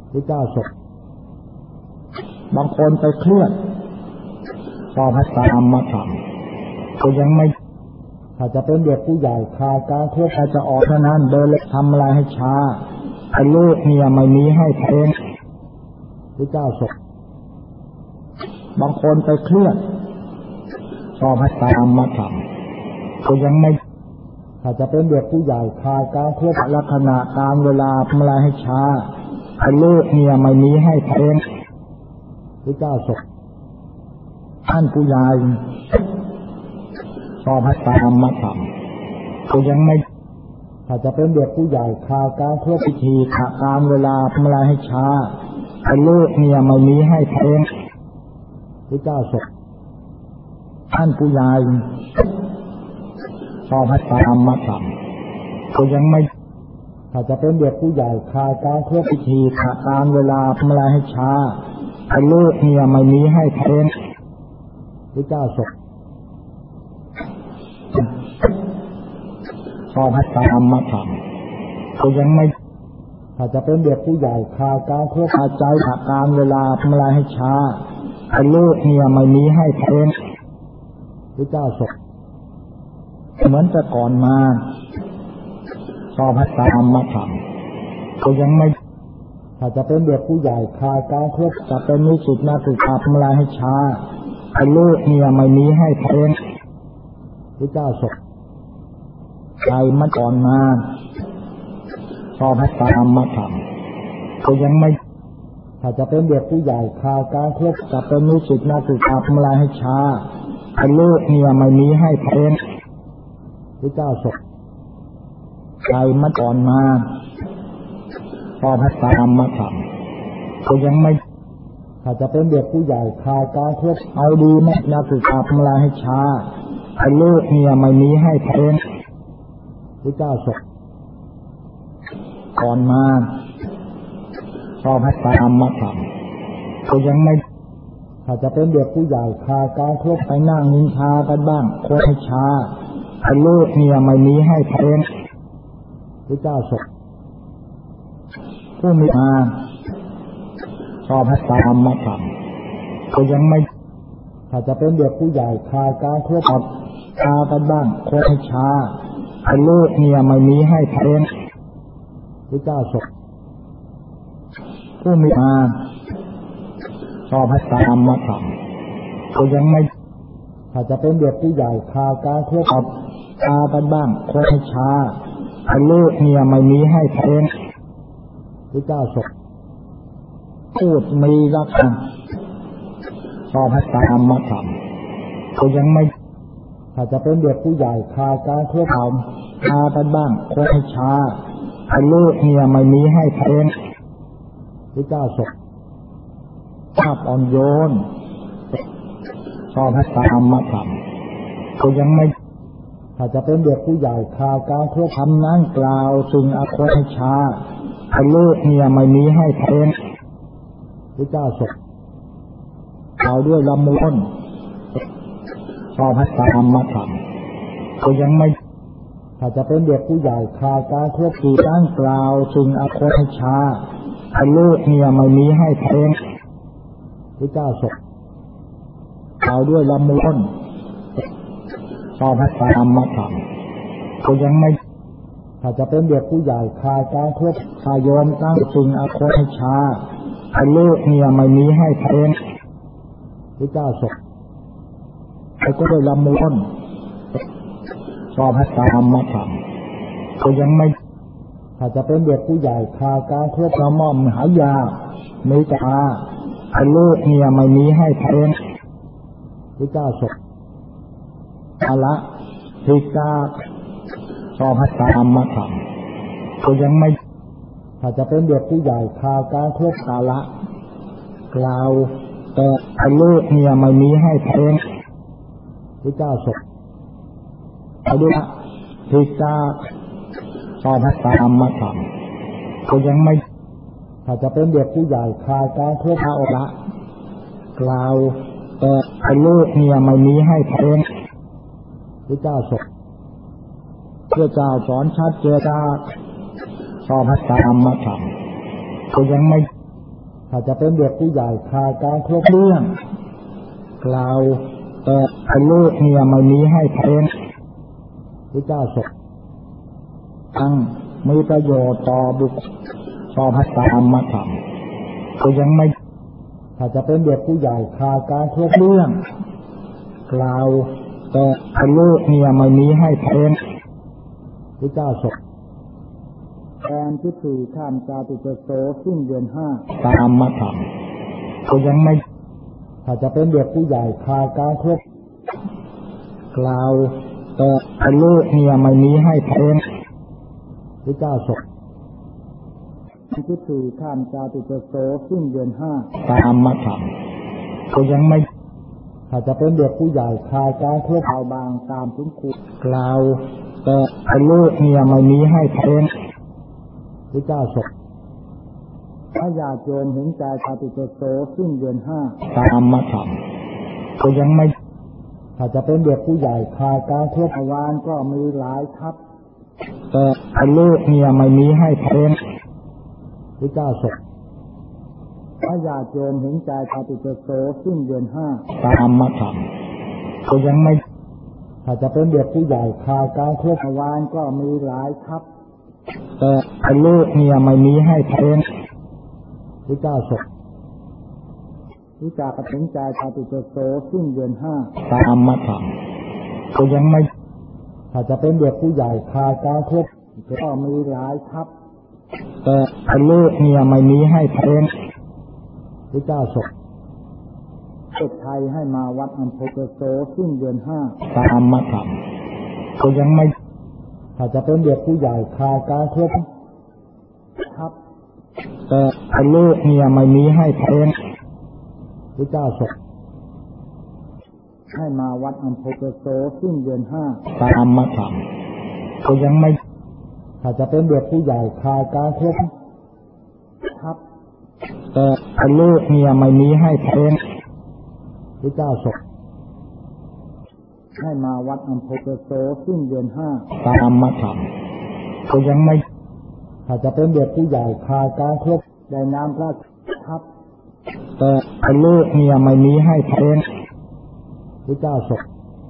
ที่เจ้าสกบางคนไปเครียดพอพัฒนาธรรมธรรมก็ยังไม่ถ้าจะเป็นเด็กผู้ใหญ่คาการเครียดจะออกเท่านั้นเดินเล็กทำอะไรให้ช้าไอ้ลูกเนี่ยไม่มีให้เพลงที่เจ้าสกบางคนไปเครียดพอพัฒนาธรรมธรรมก็ยังไม่ถ้าจะเป็นเด็กผู้ใหญ่คาการเครียดลักษณะการเวลาทำอะไรให้ช้าไอ้ลูกเนี่ยไม่มีให้เพลงที่เจ้าสกท่านผู้ใหญ่พอพัฒนาธรรมธรรมก็ยังไม่ถ้าจะเป็นเด็กผู้ใหญ่คาการเครียดพิธีขาการเวลาทำอะไรให้ช้าไอ้ลูกเนี่ยไม่มีให้เพลงที่เจ้าสกท่านผู้ใหญ่พอพัฒนาธรรมธรรมก็ยังไม่ถ้าจะเป็นเด็กผู้ใหญ่คาการเครียดพิธีขาการเวลาทำอะไรให้ช้าไอ้ลูกเนี่ยไม่มีให้เพลงที่เจ้าสกพอพัฒนาธรรมธรรมก็ยังไม่ถ้าจะเป็นเด็กผู้ใหญ่คาการเครียดขาใจขาการเวลาทำอะไรให้ช้าไอ้ลูกเนี่ยไม่มีให้เพลงที่เจ้าสกเหมือนแต่ก่อนมาพอพัฒนาธรรมธรรมก็ยังไม่ถ้าจะเป็นเด็กผู้ใหญ่คาการเครียดจะเป็นนิสิตนักศึกษาทำอะไรให้ช้าไอ้ลูกเนี่ยไม่มีให้เพลงที่เจ้าสกใครมันก่อนมาพอพัฒนาธรรมธรรมก็ยังไม่ถ้าจะเป็นเด็กผู้ใหญ่คาการเครียดจะเป็นนิสิตนักศึกษาทำอะไรให้ช้าไอ้ลูกเนี่ยไม่มีให้เพลงที่เจ้าสกใครมันก่อนมาพอพัฒนาธรรมธรรมก็ยังไม่ถ้าจะเป็นเด็กผู้ใหญ่คาการเครียดเอาดีแม่นักศึกษาทำอะไรให้ช้าไอ้ลูกเนี่ยไม่มีให้เพลงที่เจ้าสกก่อนมาพอพัฒนาธรรมธรรมก็ยังไม่ถ้าจะเป็นเด็กผู้ใหญ่คาการเครียดไปนั่งนินทากันบ้างโคตรให้ช้าไอ้ลูกเนี่ยไม่มีให้เพลงที่เจ้าสกผู้มีมาพอพัฒนาธรรมธรรมก็ยังไม่ถ้าจะเป็นเด็กผู้ใหญ่คาการเครียดทากันบ้างโคตรให้ช้าไอ้ลูกเนี่ยไม่มีให้เพลงที่เจ้าสกผู้มีมาพอพัฒนาธรรมธรรมก็ยังไม่ถ้าจะเป็นเด็กผู้ใหญ่คาการเครียดทากันบ้างโคตรให้ช้าไอ้ลูกเนี่ยไม่มีให้เพลงที่เจ้าสกพูดมีรักกันพอพัฒนาธรรมธรรมก็ยังไม่ถ้าจะเป็นเด็กผู้ใหญ่คาการเครียดทำทากันบ้างโคตรให้ช้าไอ้ลูกเนี่ยไม่มีให้เพลงที่เจ้าสกภาพอ่อนโยนพอพัฒนาธรรมธรรมก็ยังไม่ถ้าจะเป็นเด็กผู้ใหญ่คาการเครียดทำนั้นกล่าวสิ่งอโคตรให้ช้าไอ้ลูกเนี่ยไม่มีให้เพลงที่เจ้าสกเอาด้วยละมุนพอพัฒนาธรรมธรรมก็ยังไม่ถ้าจะเป็นเด็กผู้ใหญ่คาการเครียดกี่ตั้งกล่าวสิ่งอโคตรให้ช้าไอ้ลูกเนี่ยไม่มีให้เพลงที่เจ้าสกเอาด้วยละมุนพอพัฒนาธรรมธรรมก็ยังไม่ถ้าจะเป็นเด็กผู้ใหญ่คาการเครียดขายอมตั้งสิ่งอโคตรให้ช้าไอ้ลูกเนี่ยไม่มีให้เพลงที่เจ้าสกไอ้ก็ด้วยละมุนพอพัฒนาธรรมธรรมก็ยังไม่ถ้าจะเป็นเด็กผู้ใหญ่คาการเครียดกระหม่อมหายามีตาไอ้ลูกเนี่ยไม่มีให้เพลงที่เจ้าสกอาละทิกาพอพัฒนาธรรมธรรมก็ยังไม่ถ้าจะเป็นเด็กผู้ใหญ่คาการเครียดอาละกล่าวแต่ไอ้ลูกเนี่ยไม่มีให้เพลงที่เจ้าสกเอาด้วยทิกาพอพัฒนาธรรมธรรมก็ยังไม่ถ้าจะเป็นเด็กผู้ใหญ่คาการเครียดอาละกล่าวแต่ไอ้ลูกเนี่ยไม่มีให้เพลงที่เจ้าสกเพื่อเจ้าสอนชัดเจนพอพัฒนาธรรมธรรมก็ยังไม่ถ้าจะเป็นเด็กผู้ใหญ่คาการครบเรื่องกล่าวแต่ลูกเนี่ยไม่มีให้เพลงพระเจ้าสกตั้งมีประโยชน์ต่อบุคคลต่อพระตามมาทำก็ยังไม่ถ้าจะเป็นเด็กผู้ใหญ่คาการครบเรื่องกล่าวแต่ลูกเนี่ยไม่มีให้เพลงพระเจ้าสกแทนที่สี่ข้ามจาตุเจโสสิ้นเดือนห้าตามมาทำก็ยังไม่ถ้าจะเป็นเด็กผู้ใหญ่คาการครบกล่าวแต่ลูกเนี่ยไม่มีให้เพลงพระเจ้าสกที่สี่ข้ามจาตุเจโสสิ้นเดือนห้าตามมาทำก็ยังไม่ถ้าจะเป็นเด็กผู้ใหญ่คาการครบเอาบางตามทุนคูกล่าวแต่ลูกเนี่ยไม่มีให้เพลงพระเจ้าสกพระญาติโยมเห็นใจจาตุเจโสสิ้นเดือนห้าตามมาทำก็ยังไม่ถ้าจะเป็นเด็กผู้ใหญ่คาการครบวานก็มีหลายทับแต่ลูกเนี่ยไม่มีให้เพลงพระเจ้าสกพระญาติโยมเห็นใจจาตุเจโสสิ้นเดือนห้าตามมาทำก็ยังไม่ถ้าจะเป็นเด็กผู้ใหญ่คาการครบวานก็มีหลายทับแต่ลูกเนี่ยไม่มีให้เพลงพระเจ้าสกรู้จักถึงใจจาตุเจโสสิ้นเดือนห้าตามมาทำก็ยังไม่ถ้าจะเป็นเด็กผู้ใหญ่คาการครบก็มีหลายทับแต่ลูกเนี่ยไม่มีให้เพลงพระเจ้าสกเด็กไทยให้มาวัดอำเภอเจโสสิ้นเดือนห้าตามมาทำก็ยังไม่ถ้าจะเป็นเด็กผู้ใหญ่คาการครบทับแต่ลูกเนี่ยไม่มีให้เพลงพระเจ้าสกให้มาวัดอำเภอเจโสสิ้นเดือนห้าตามมาทำก็ยังไม่ถ้าจะเป็นเด็กผู้ใหญ่คาการครบทับแต่ลูกเนี่ยไม่มีให้เพลงพระเจ้าสกให้มาวัดอำเภอเจโสสิ้นเดือนห้าตามมาทำก็ยังไม่ถ้าจะเป็นเด็กผู้ใหญ่คาการครบได้นามพระทับแต่ลูกเนี่ยไม่มีให้เพลงพระเจ้าสก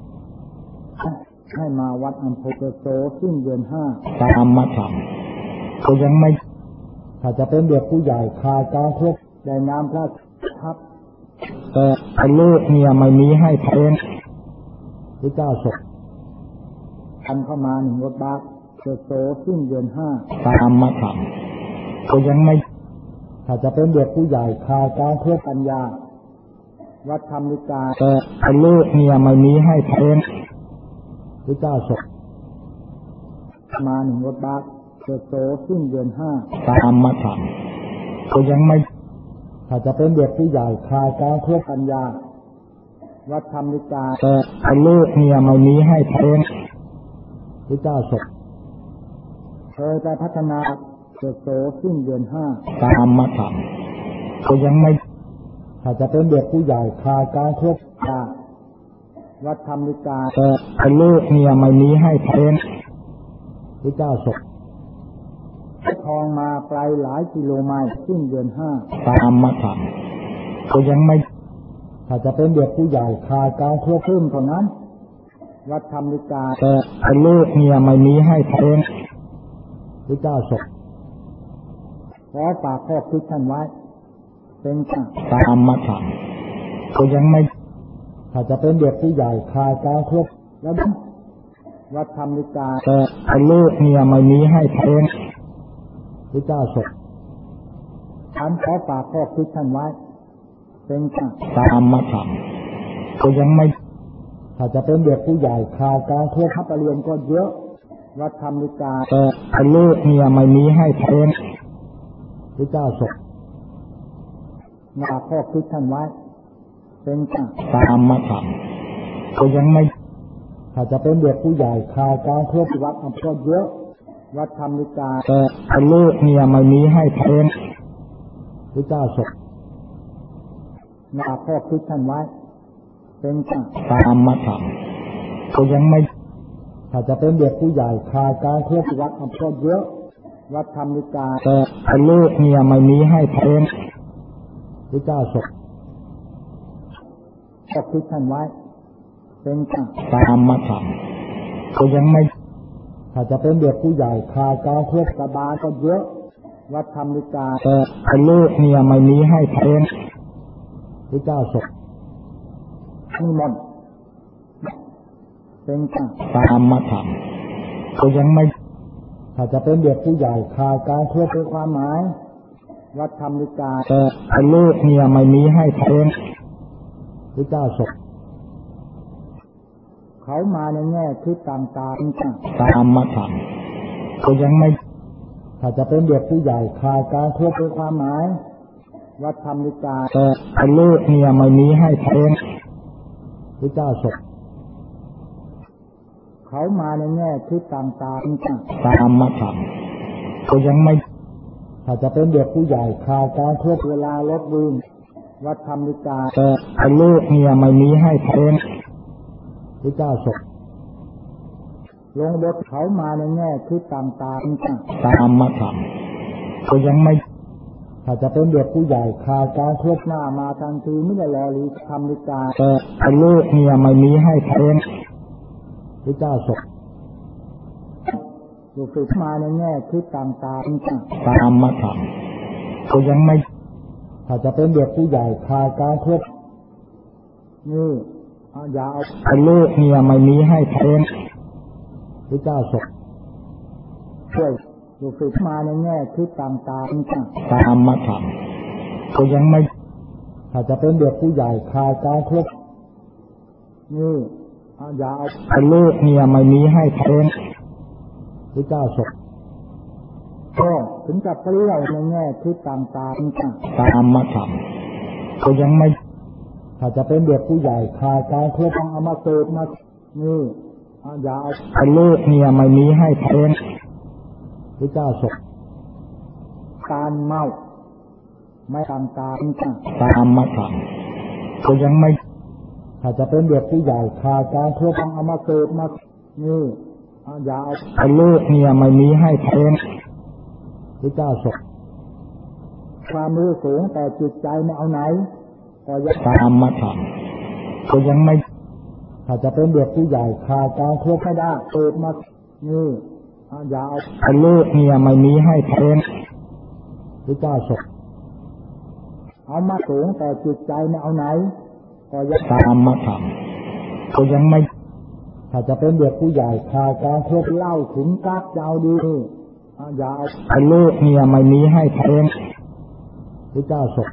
ให้มาวัดอำเภอเจโสสิ้นเดือนห้าตามมาทำก็ยังไม่ถ้าจะเป็นเด็กผู้ใหญ่คาการครบได้นามพระทับแต่ลูกเนี่ยไม่มีให้เพลงพระเจ้าสกทันเข้ามาหนึ่งรถบัสเจโสสิ้นเดือนห้าตามมาทำก็ยังไม่ถ้าจะเป็นเด็กผู้ใหญ่คาการครบปัญญาวัดธรรมิกาแต่ลูกเนี่ยไม่มีให้เพลงพระเจ้าสกมาหนึ่งรถบัสเจโสสิ้นเดือนห้าตามมาทำก็ยังไม่ถ้าจะเป็นเด็กผู้ใหญ่คาการครบปัญญาวัดธรรมิกาแต่ลูกเนี่ยไม่มีให้เพลงพระเจ้าสกเคยไปพัฒนาเจโสสิ้นเดือนห้าตามมาทำก็ยังไม่ถ้าจะเป็นเด็กผู้ใหญ่คาการครบปัญญาวัดธรรมิกาแต่ลูกเนี่ยไม่มีให้เพลงพระเจ้าสกทองมาไกลหลายกิโลไมล์สิ้นเดือนห้าตามมาทำก็ยังไม่ถ้าจะเป็นเด็กผู้ใหญ่คาการครบครึ่งเท่านั้นวัดธรรมิกาแต่ลูกเนี่ยไม่มีให้เพลงพระเจ้าสกขอฝากข้อคิดท่านไว้เป็นตามมาทำก็ยังไม่ถ้าจะเป็นเด็กผู้ใหญ่คาการครบแล้ววัดธรรมิกาแต่ลูกเนี่ยไม่มีให้เพลงพระเจ้าสกท่านขอฝากข้อคิดท่านไว้เป็นตามมาทำก็ยังไม่ถ้าจะเป็นเด็กผู้ใหญ่คาการครบทับเรียนก็เยอะวัดธรรมิกาแต่ลูกเนี่ยไม่มีให้เพลงพระเจ้าสกฝากข้อคิดท่านไว้เป็นตามมาทำก็ยังไม่ถ้าจะเป็นเด็กผู้ใหญ่คาการครบวัดอำเภอเยอะวัดธรรมิกาแต่ลูกเนี่ยไม่มีให้เพลงพระเจ้าสกฝากข้อคิดท่านไว้เป็นตามมาทำก็ยังไม่ถ้าจะเป็นเด็กผู้ใหญ่คาการครบวัดอำเภอเยอะวัดธรรมิกาแต่ลูกเนี่ยไม่มีให้เพลงพพระเจ้าทรงก็คิดท่านไว้เป็นตามมาทำก็ยังไม่ถ้าจะเป็นเด็กผู้ใหญ่คาการเทศบาลก็เยอะวัดธรรมิกาแต่ไอ้ลูกเนี่ยไม่มีให้เพลงพระเจ้าทรงนี่มนเป็นตามมาทำก็ยังไม่ถ้าจะเป็นเด็กผู้ใหญ่คาการเทศเป็นความหมายวัดธรรมิกาแต่ไอ้ลูกเนี่ยไม่มีให้เพลงพระเจ้าทรงเขามาในแง่คิดต่างๆตามมาทำก็ยังไม่ถ้าจะเป็นเด็กผู้ใหญ่คาการเทศเป็นความหมายวัดธรรมิกาแต่ไอ้ลูกเนี่ยไม่มีให้เพลงพระเจ้าทรงเขามาในแง่คิดต่างๆตามมาทำก็ยังไม่ถ้าจะเป็นเด็กผู้ใหญ่คาการเทศเวลาลบวิ่งวัดธรรมิกาแต่ไอ้ลูกเนี่ยไม่มีให้เพลงพระเจ้าทรงลงบทเขามาในแง่คิดต่างๆตามมาทำก็ยังไม่ถ้าจะเป็นเด็กผู้ใหญ่คาการเทศหน้ามาทันทีไม่ได้รอหรือธรรมิกาแต่ไอ้ลูกเนี่ยไม่มีให้เพลงพระเจ้าทรงอยู่ฝึกมาในแง่คิดต่างๆตามมาทำก็ยังไม่ถ้าจะเป็นเด็กผู้ใหญ่คาการเทศนี่อย่าเอาไอ้ลูกเนี่ยไม่มีให้เพลงพระเจ้าทรงช่วยอยู่ฝึกมาในแง่คิดต่างๆตามมาทำก็ยังไม่ถ้าจะเป็นเด็กผู้ใหญ่คาการเทศนี่อย่าเอาไอ้ลูกเนี่ยไม่มีให้เพลงพระเจ้าทรงก็ถึงกับเปรี้ยวในแง่คิดต่างๆตามมาทำก็ยังไม่ถ้าจะเป็นเด็กผู้ใหญ่คาการเทศต้องเอามาเสพมานี่อย่าเอาไอ้ลูกเนี่ยไม่มีให้เพลงพระเจ้าทรงการเมาไม่ต่างๆตามมาทำก็ยังไม่ถ้าจะเป็นเด็กผู้ใหญ่คาการเทศต้องเอามาเสพมานี่อย่าเอาไอ้ลูกเนี่ยไม่มีให้เพลงพระเจ้าทรงความรู้สูงแต่จิตใจไม่เอาไหนก็ยังตามมาทำก็ยังไม่ถ้าจะเป็นเด็กผู้ใหญ่คาการเทศไม่ได้เปิดมานี่อย่าเอาไอ้ลูกเนี่ยไม่มีให้เพลงพระเจ้าทรงเอามาสูงแต่จิตใจไม่เอาไหนก็ยังตามมาทำก็ยังไม่ถ้าจะเป็นเด็กผู้ใหญ่คาการเทศเล่าถึงกักยาวดีอย่าเอาไอ้ลูกเนี่ยไม่มีให้เพลงพระเจ้าทรง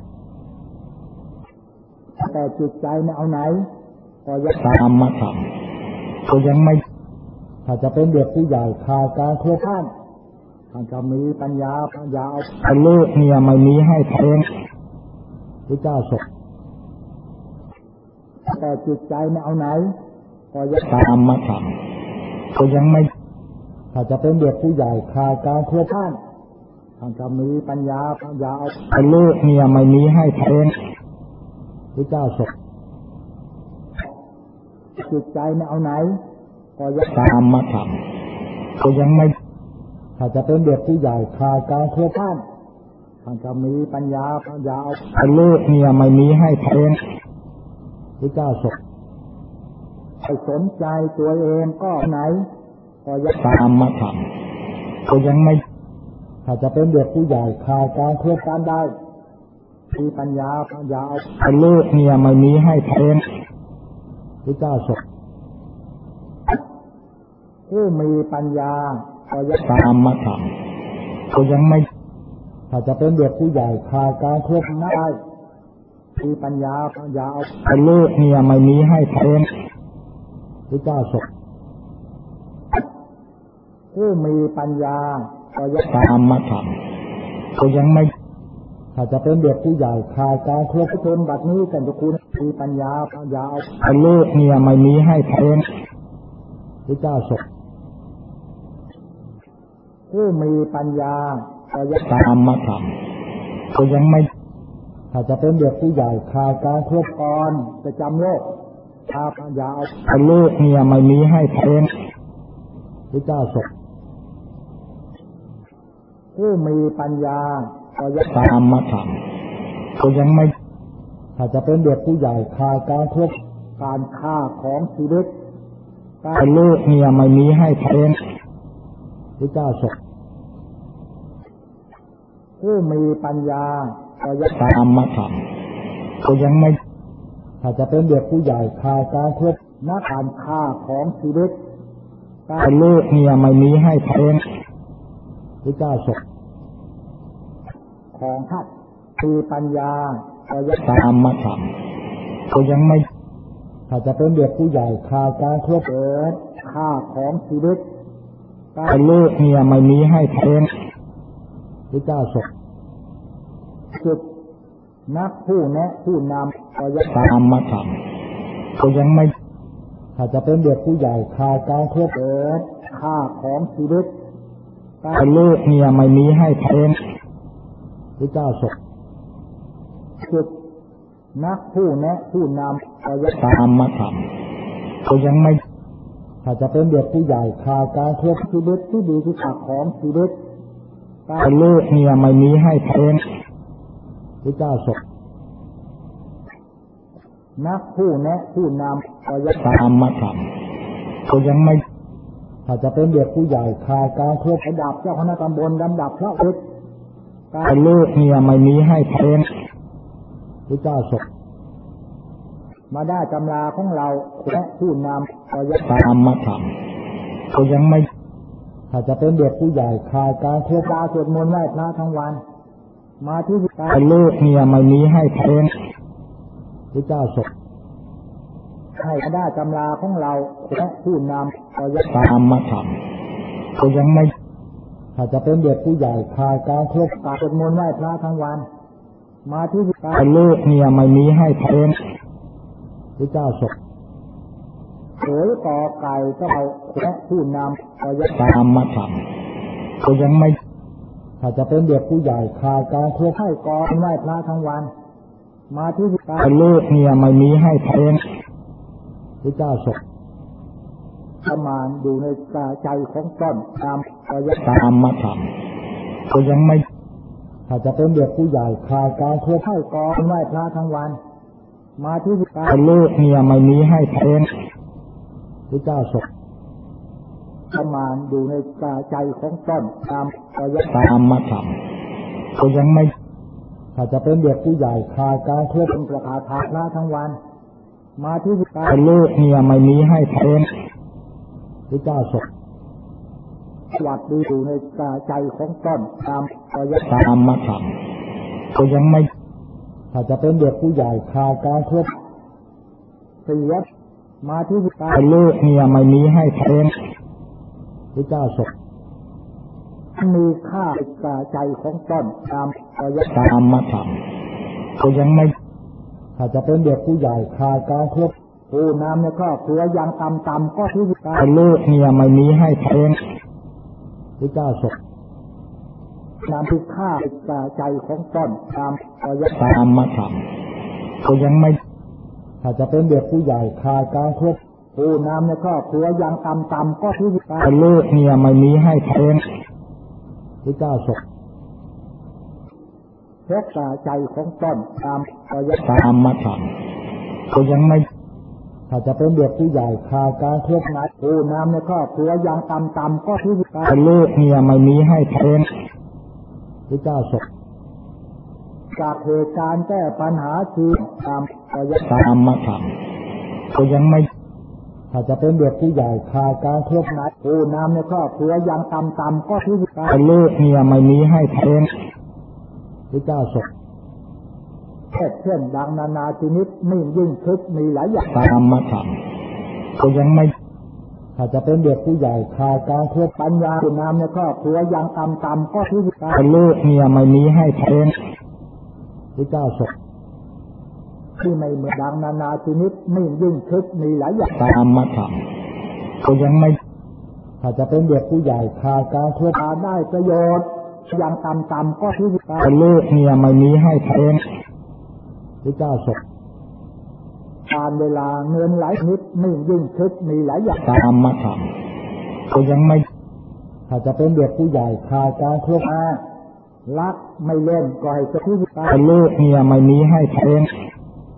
แต่จิตใจไม่เอาไหนก็ยังตามมาทำก็ยังไม่ถ้าจะเป็นเด็กผู้ใหญ่คาการเทศท่านท่านจะมีปัญญาปัญญาเอาไอ้ลูกเนี่ยไม่มีให้เพลงพระเจ้าทรงแต่จิตใจไม่เอาไหนก็ยังตามมาทำก็ยังไม่ถ้าจะเป็นเด็กผู้ใหญ่คาการเทศท่านท่านจะมีปัญญาปัญญาเอาไอ้ลูกเนี่ยไม่มีให้เพลงพระเจ้าทรงจิตใจไม่เอาไหนก็ยังตามมาทำก็ยังไม่ถ้าจะเป็นเด็กผู้ใหญ่คาการเทศท่านท่านจะมีปัญญาปัญญาเอาไอ้ลูกเนี่ยไม่มีให้เพลงพระเจ้าทรงไปสนใจตัวเองก็ไหนก็ยังตามมาทำก็ยังไม่ถ้าจะเป็นเด็กผู้ใหญ่คาการเทศการได้มีปัญญาปัญญาเอาไอ้ลูกเนี่ยไม่มีให้เพลงพระเจ้าทรงผู้มีปัญญาก็ยังตามมาทำก็ยังไม่ถ้าจะเป็นเด็กผู้ใหญ่คาการเทศได้มีปัญญาปัญญาเอาไอ้ลูกเนี่ยไม่มีให้เพลงพระเจ้าทรงผู้มีปัญญาก็ยังตามมาทำก็ยังไม่ถ้าจะเป็นเด็กผู้ใหญ่คาการเทศชนบัดนี้กันทุกคนมีปัญญาปัญญาเอาไอ้ลูกเนี่ยไม่มีให้เพลงพระเจ้าทรงผู้มีปัญญาก็ยังตามมาทำก็ยังไม่ถ้าจะเป็นเด็กผู้ใหญ่คาการเทศก่อนจะจำโลกตาปัญญาเอาไอ้ลูกเนี่ยไม่มีให้เพลงพระเจ้าทรงผู้มีปัญญาก็ยังตามมาทำก็ยังไม่ถ้าจะเป็นเด็กผู้ใหญ่ขาดการควบการฆ่าของชีวิตการลูกเมียไม่มีให้เพลงพระเจ้าทรงผู้มีปัญญาก็ยังตามมาทำก็ยังไม่ถ้าจะเป็นเด็กผู้ใหญ่ขาดการควบนักการฆ่าของชีวิตการลูกเมียไม่มีให้เพลงพระเจ้าทรงของท่านมีปัญญาก็ยังตามมาทำก็ยังไม่ถ้าจะเป็นเด็กผู้ใหญ่ขาดการควบเกิดฆ่าของชีวิตการลูกเมียไม่มีให้เพลงพระเจ้าทรงจุดนักผู้แนะผู้นำก็ยังตามมาทำก็ยังไม่ถ้าจะเป็นเด็กผู้ใหญ่ขาดการควบเกิดฆ่าของชีวิตการลูกเมียไม่มีให้เพลงพระเจ้าทรงจุดนักผู้แนะผู้นำก็ยังตามมาทำก็ยังไม่ถ้าจะเป็นเด็กผู้ใหญ่ขาดการควบชีวิตที่ดีที่สุดของชีวิตการลูกเมียไม่มีให้เพลงพระเจ้าทรงนักผู้แนะผู้นำก็ยังตามมาทำก็ยังไม่ถ้าจะเป็นเด็กผู้ใหญ่ขาดการควบระดับเจ้าคณะตำบลลำดับพระอุดการลูกเมียไม่มีให้เพลงพระเจ้าทรงมาได้ตำราของเราและผู้นำก็ยังตามมาทำก็ยังไม่ถ้าจะเป็นเด็กผู้ใหญ่ขาดการเทศนาสวดมนต์ไหว้พระทั้งวันมาที่การลูกเมียไม่มีให้เพลงพระเจ้าทรงให้ได้ตำราของเราและผู้นำก็ยังตามมาทำก็ยังไม่ถ้าจะเป็นเด็กผู้ใหญ่ขาดการเทศนาสวดมนต์ไหว้พระทั้งวันมาที่การลูกเมียไม่มีให้เพลงพระเจ้าทรงโผยต่อไก่ก็เอาและผู้นำก็ยังตามมาทำก็ยังไม่ถ้าจะเป็นเด็กผู้ใหญ่ขาดการควบให้กองไหว้พระทั้งวันมาที่การลูกเมียไม่มีให้เพลงพระเจ้าทรงประมาณอยู่ในใจของต้นตามก็ยังตามมาทำก็ยังไม่ถ้าจะเป็นเด็กผู้ใหญ่ขาดการควบให้กองไหว้พระทั้งวันมาที่การลูกเมียไม่มีให้เพลงพระเจ้าทรงประมาณอยู่ในใจของต้นตามก็ยังตามมาทำก็ยังไม่ถ้าจะเป็นเด็กผู้ใหญ่ขาดการควบเป็นประกาศพระทั้งวันมาที่การลูกเมียไม่มีให้เพลงพระเจ้าทรงสวัสดีอยู่ในใจของต้นตามก็ยังตามมาทำก็ยังไม่ถ้าจะเป็นเด็กผู้ใหญ่ขาดการควบเสียมาที่การลูกเมียไม่มีให้เพลงพระเจ้าทรงมีค่าใจของต้นตามก็ยังตามมาทำก็ยังไม่ถ้าจะเป็นเด็กผู้ใหญ่ขาดการควบผู้นำในครอบครัวยังต่ำๆก็ที่การลูกเมียไม่มีให้เพลงพระเจ้าทรงนำที่ค่าใจของต้นตามก็ยังตามมาทำก็ยังไม่ถ้าจะเป็นเด็กผู้ใหญ่ขาดการควบผู้นำในครอบครัวยังต่ำๆก็ที่การลูกเมียไม่มีให้เพลงพระเจ้าทรงเช็คใจของต้นตามก็ยังตามมาทำก็ยังไม่ถ้าจะเป็นเด็กผู้ใหญ่ขาดการควบนัดผู้นำในครอบครัวยังต่ำๆก็ที่การลูกเมียไม่มีให้เพลงพระเจ้าทรงจากเหตุการณ์แก้ปัญหาชีวิตตามก็ยังตามมาทำก็ยังไม่ถ้าจะเป็นเด็กผู้ใหญ่ขาดการควบนัดผู้นำในครอบครัวยังต่ำๆก็ที่การลูกเมียไม่มีให้เพลงพระเจ้าทรงเช่นดังนานาชนิดมียิ่งคึกมีหลายอย่างตามมาทำก็ยังไม่ถ้าจะเป็นเด็กผู้ใหญ่ขาดการควบปัญญาผู้นำในครอบครัวยังต่ำๆก็ที่การลูกเมียไม่มีให้เพลงพระเจ้าทรงที่ไม่เหมือนดังนานาชนิดมียิ่งคึกมีหลายอย่างตามมาทำก็ยังไม่ถ้าจะเป็นเด็กผู้ใหญ่ขาดการควบได้ประโยชน์ยังต่ำๆก็ที่การลูกเมียไม่มีให้เพลงพระเจ้าทรงการเวลาเงินหลายนิดไม่ยิ่งคึกมีหลายอย่างตามมาทำก็ยังไม่ถ้าจะเป็นเด็กผู้ใหญ่ขาดการควบอารักไม่เล่นก็ให้จะที่การลูกเมียไม่มีให้เพลงพ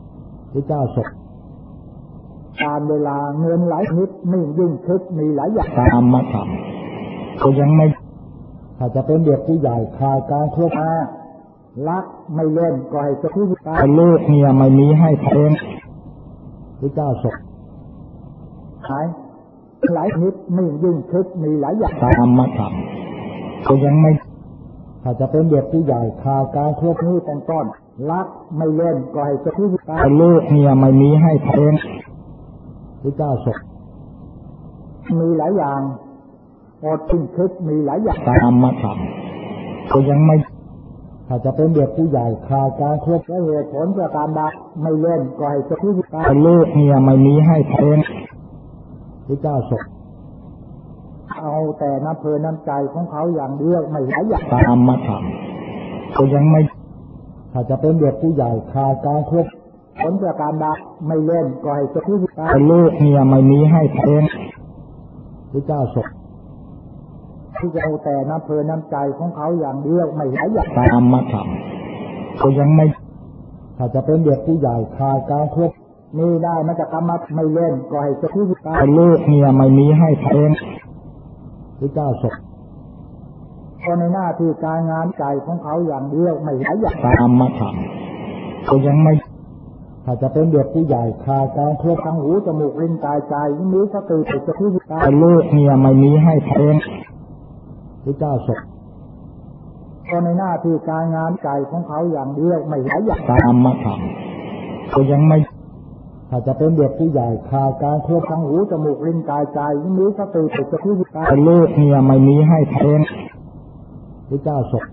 พระเจ้าทรงการเวลาเงินไหลนิดนิ่งยิ่งคึกมีหลายอย่างตามมาทำก็ยังไม่ถ้าจะเป็นเด็กผู้ใหญ่คาการครบอารักไม่เล่นก็ให้จะพูดตายลูกเนี่ยไม่มีให้เพลงพระเจ้าทรงหายหลายนิดนิ่งยิ่งคึกมีหลายอย่างตามมาทำก็ยังไม่ถ้าจะเป็นเด็กผู้ใหญ่คาการครบนี้เป็นต้นรักไม่เล่นก็ให้จะพูดตายลูกเนี่ยไม่มีให้เพลงพระเจ้าทรงมีหลายอย่างอดทิ้งคึกมีหลายอย่างตามมาทำก็ยังไม่ถ้าจะเป็นเด็กผู้ใหญ่คาการครบและเหตุผลประการใดไม่เล่นก็ให้จะพูดตายลูกเนี่ยไม่มีให้เพลงพระเจ้าทรงเอาแต่น้ำเพลินน้ำใจของเขาอย่างเดียวไม่หลายอย่างตามมาทำก็ยังไม่ถ้าจะเป็นเด็กผู้ใหญ่คาการครบผลประการใดไม่เล่นก็ให้จะพูดตายลูกเนี่ยไม่มีให้เพลงพระเจ้าทรงที่จะเอาแต่น้ำเพลินน้ำใจของเขาอย่างเดียวไม่หลายอย่างตามมาทำก็ยังไม่ถ้าจะเป็นเด็กผู้ใหญ่คาการครบนี่ได้มันจะกรรมไม่เล่นก็ให้จะพูดตายลูกเนี่ยไม่มีให้เพลงพระเจ้าทรงก็ในหน้าที่การงานใจของเขาอย่างเดียวไม่หลายอย่างตามมาทำก็ยังไม่ถ้าจะเป็นเด็กผู้ใหญ่คาการครบทั้งหูจมูกลิ้นกายใจมีสติปัญญาที่ตายลูกเนี่ยไม่มีให้เพลงพระเจ้าทรงก็ในหน้าที่การงานใจของเขาอย่างเดียวไม่หลายอย่างตามมาทำก็ยังไม่ถ้าจะเป็นเด็กผู้ใหญ่คาการครบทั้งหูจมูกลิ้นกายใจมีสติปัญญาที่ตายลูกเนี่ยไม่มีให้เพลงพระเจ้าทรง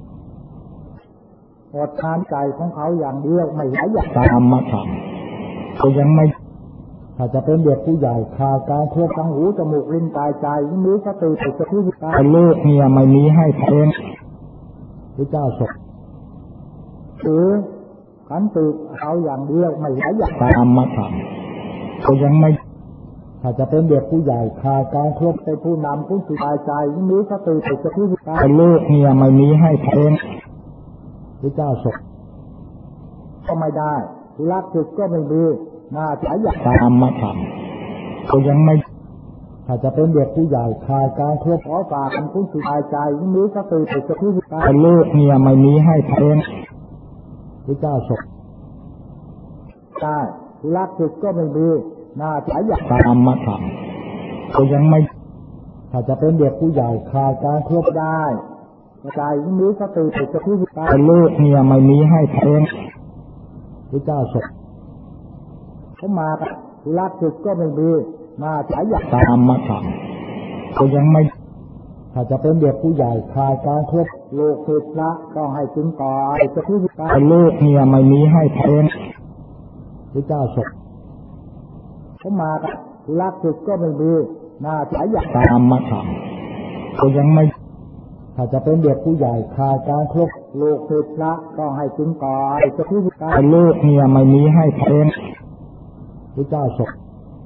อดทานใจของเขาอย่างเดียวไม่หลายอย่างตามมาทำก็ยังไม่ถ้าจะเป็นเด็กผู้ใหญ่คาการครบทั้งหูจมูกลิ้นกายใจมีสติปัญญาที่ตายลูกเนี่ยไม่มีให้เพลงพระเจ้าทรงหรือขันติเขาอย่างเดียวไม่หลายอย่างตามมาทำก็ยังไม่ถ้าจะเป็นเด็กผู้ใหญ่คาการครบเป็นผู้นำผู้สื่อใจมีสติปัญญาที่ตายลูกเนี่ยไม่มีให้เพลงพระเจ้าทรงก็ไม่ได้รักจิตก็ไม่มีหน้าที่อยากตามมาทำก็ยังไม่ถ้าจะเป็นเด็กผู้ใหญ่คาการครบขอฝากเป็นผู้สื่อใจมีสติปัญญาที่ตายลูกเนี่ยไม่มีให้เพลงพระเจ้าทรงได้รักจิตก็ไม่มีหน้าที่อยากตามมาทำก็ยังไม่ถ้าจะเป็นเด็กผู้ใหญ่คาการครบได้ใจมีสติปัญญาที่ตายลูกเนี่ยไม่มีให้เพลงพระเจ้าทรงเขามารักจิตก็ไม่มีหน้าที่อยากตามมาทำก็ยังไม่ถ้าจะเป็นเด็กผู้ใหญ่คาการครบลูกศิษย์พระต้องให้ถึงก่อนจะที่ตายลูกเนี่ยไม่มีให้เพลงพระเจ้าทรงเขามารักจิตก็ไม่มีหน้าที่อยากตามมาทำก็ยังไม่ถ้าจะเป็นเด็กผู้ใหญ่คาการครบลูกศิษย์พระต้องให้ถึงก่อนจะที่ตายลูกเนี่ยไม่มีให้เพลงพระเจ้าทรง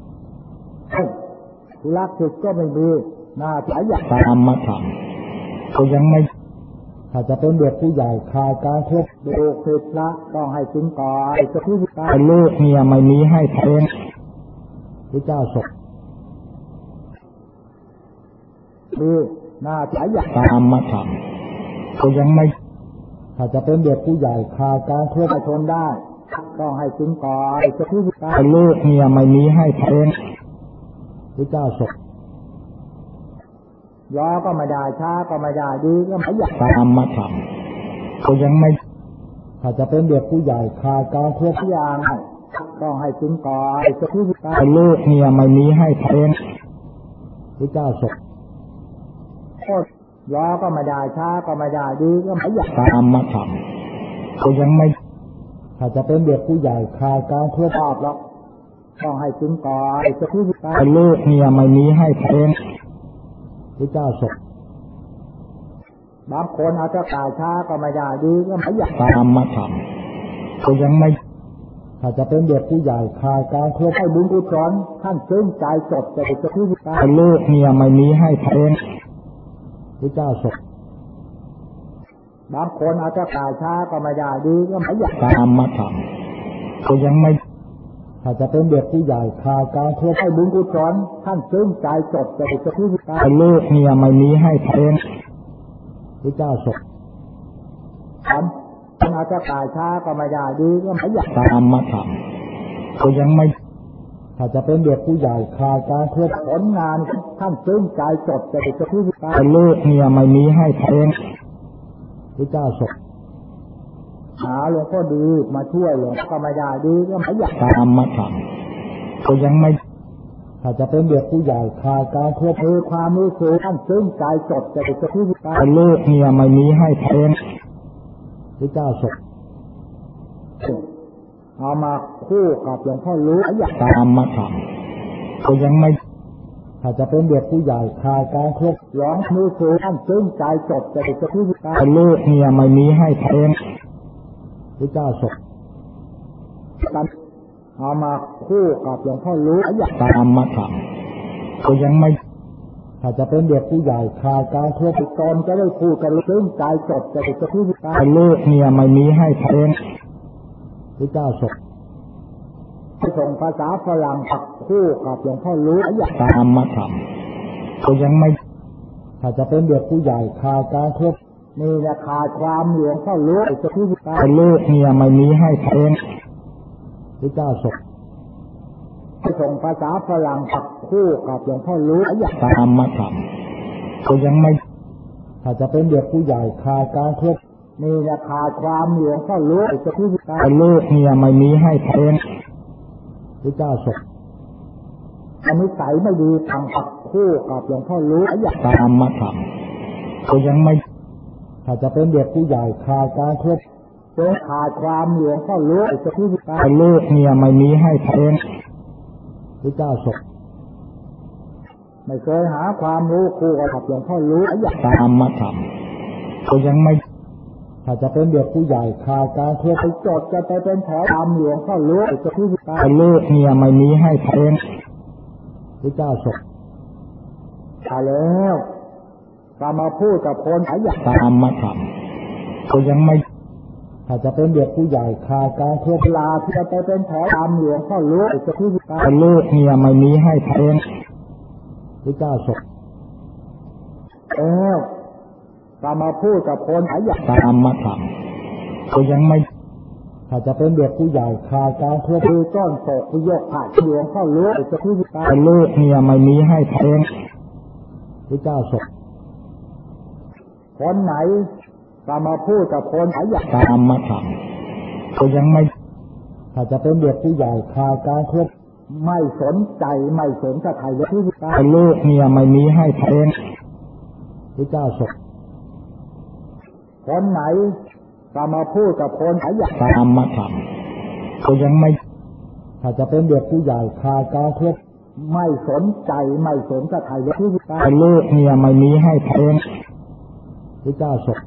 รักจิตก็ไม่มีหน้าที่อยากตามมาทำก็ยังไม่ถ้าจะเป็นเด็กผู้ใหญ่คาการครบลูกศิษย์พระต้องให้ถึงก่อนจะที่ตายลูกเนี่ยไม่มีให้เพลงพระเจ้าทรงมีหน้าที่อยากตามมาทำก็ยังไม่ถ้าจะเป็นเด็กผู้ใหญ่คาการครบทนได้ต้องให้ถึงก่อนจะที่ตายลูกเนี่ยไม่มีให้เพลงพระเจ้าทรงยอก็ไม่ได้ช้าก็ไม่ได้ดีก็ไม่อยากตามมาทำก็ยังไม่ถ้าจะเป็นเด็กผู้ใหญ่คาการครบทุกอย่างต้องให้ถึงก่อนจะที่ตายลูกเนี่ยไม่มีให้เพลงพระเจ้าทรงยอก็ไม่ได้ช้าก็ไม่ได้ดีก็ไม่อยากตามมาทำก็ยังไม่ถ้าจะเป็นเด็กผู้ใหญ่คาการครบรอบแล้วต้องให้ถึงก่อนจะที่ตายลูกเนี่ยไม่มีให้เพลงพระเจ้าทรงบางคนอาจจะตายช้าก็ไม่ได้ดีก็ไม่อยากตามมาทำก็ยังไม่ถ้าจะเป็นเด็กผู้ใหญ่คาการครบให้บุญกุศลท่านซึ้งใจจดจะจะที่ตายลูกเนี่ยไม่มีให้เพลงพระเจ้าทรงบางคนอาจจะตายช้าก็ไม่ได้ดีก็ไม่อยากตามมาทำก็ยังไม่ถ้าจะเป็นเด็กผู้ใหญ่ข่าวการทั่วไปบุญกุศลท่านซึ้งใจจดใจจะพิจารณาลูกเนี่ยไม่มีให้เพลงพระเจ้าสกทำอาจจะตายช้าก็ไม่ได้ดีก็ไม่อยากตามมาทำก็ยังไม่ถ้าจะเป็นเด็กผู้ใหญ่ข่าวการทั่วผลงานท่านซึ้งใจจดใจจะพิจารณาลูกเนี่ยไม่มีให้เพลงพระเจ้าสกหาหลวงพ่อดีมาช่วยหลวงพ่อไม่ได้ดีก็ไม่อยากตามมาทำก็ยังไม่ถ้าจะเป็นเด็กผู้ใหญ่ข่าวการทั่วไปความรู้สึกท่านซึ้งใจจดใจจะพิจารณาลูกเนี่ยไม่มีให้เพลงพระเจ้าสกเอามาคู่กับหลวงพ่อรู้อยากตามมาทำก็ยังไม่ถ้าจะเป็นเด็กผู้ใหญ่ข่าวการทั่วร้องมือสูท่านซึ้งใจจดใจจะพิจารณาลูกเนี่ยไม่มีให้เพลงพระเจ้าสกเอามาคู่กับหลวงพ่อรู้อยากตามมาทำก็ยังไม่ถ้าจะเป็นเด็กผู้ใหญ่ข่าวการทั่วไปตนจะได้คู่กันซึ้งใจจดใจจะพิจารณาลูกเนี่ยไม่มีให้เพลงพระเจ้าสกให้ส่งภาษาฝรั่งปักคู่กับหลวงพ่อรู้อยากตามมาทำก็ยังไม่ถ้าจะเป็นเด็กผู้ใหญ่ข่าวการทั่วนี่ราคาความหลวงพ่อรู้จะพิจารณาลูกเนี่ยไม่มีให้เพลงพระเจ้าสกให้ส่งภาษาฝรั่งปักคู่กับหลวงพ่อรู้อยากตามมาทำก็ยังไม่ถ้าจะเป็นเด็กผู้ใหญ่ข่าวการทั่วนี่ราคาความหลวงพ่อรู้จะพิจารณาลูกเนี่ยไม่มีให้เพลงพระเจ้าสกอันนี้ใสไม่ดีทำปักคู่กับหลวงพ่อรู้อยากตามมาทำก็ยังไม่ถ้าจะเป็นเด็กผู้ใหญ่ข่าวการทั่วจงขาดความหลวงพ่อรู้จะพิจารณาลูกเนี่ยไม่มีให้เพลงพระเจ้าสกไม่เคยหาความรู้คู่กับหลวงพ่อรู้อยากตามมาทำก็ยังไม่ถ้าจะเป็นเด็กผู้ใหญ่ข่าวการทั่วไปจดจะไปเป็นแถวตามหลวงพ่อรู้จะพิจารณาลูกเนี่ยไม่มีให้เพลงพระเจ้าสกถ้าแล้วก็มาพูดกับคนอยากตามมาทำก็ยังไม่ถ้าจะเป็นเด็กผู้ใหญ่ข่าวการทั่วลาที่จะไปเป็นแถวตามหลวงพ่อรู้จะพิจารณาลูกเนี่ยไม่มีให้เพลงพระเจ้าสกเออก็มาพูดกับคนอยากตามมาทำก็ยังไม่ถ้าจะเป็นเด็กผู้ใหญ่ข่าวการทั่วไปต้นโศกผู้ยกขาดหลวงพ่อรู้จะพิจารณาลูกเนี่ยไม่มีให้เพลงพระเจ้าสกคนไหนก็มาพูดกับคนอยากตามมาทำก็ยังไม่ถ้าจะเป็นเด็กผู้ใหญ่ข่าวการทั่วไม่สนใจไม่สนใจใครเลยที่ตายลูกเนี่ยไม่มีให้เพลงพระเจ้าสกคนไหนก็มาพูดกับคนอยากตามมาทำก็ยังไม่ถ้าจะเป็นเด็กผู้ใหญ่ข่าวการทั่วไม่สนใจไม่สนใจใครเลยที่ตายลูกเนี่ยไม่มีให้เพลงพระเจ้าสก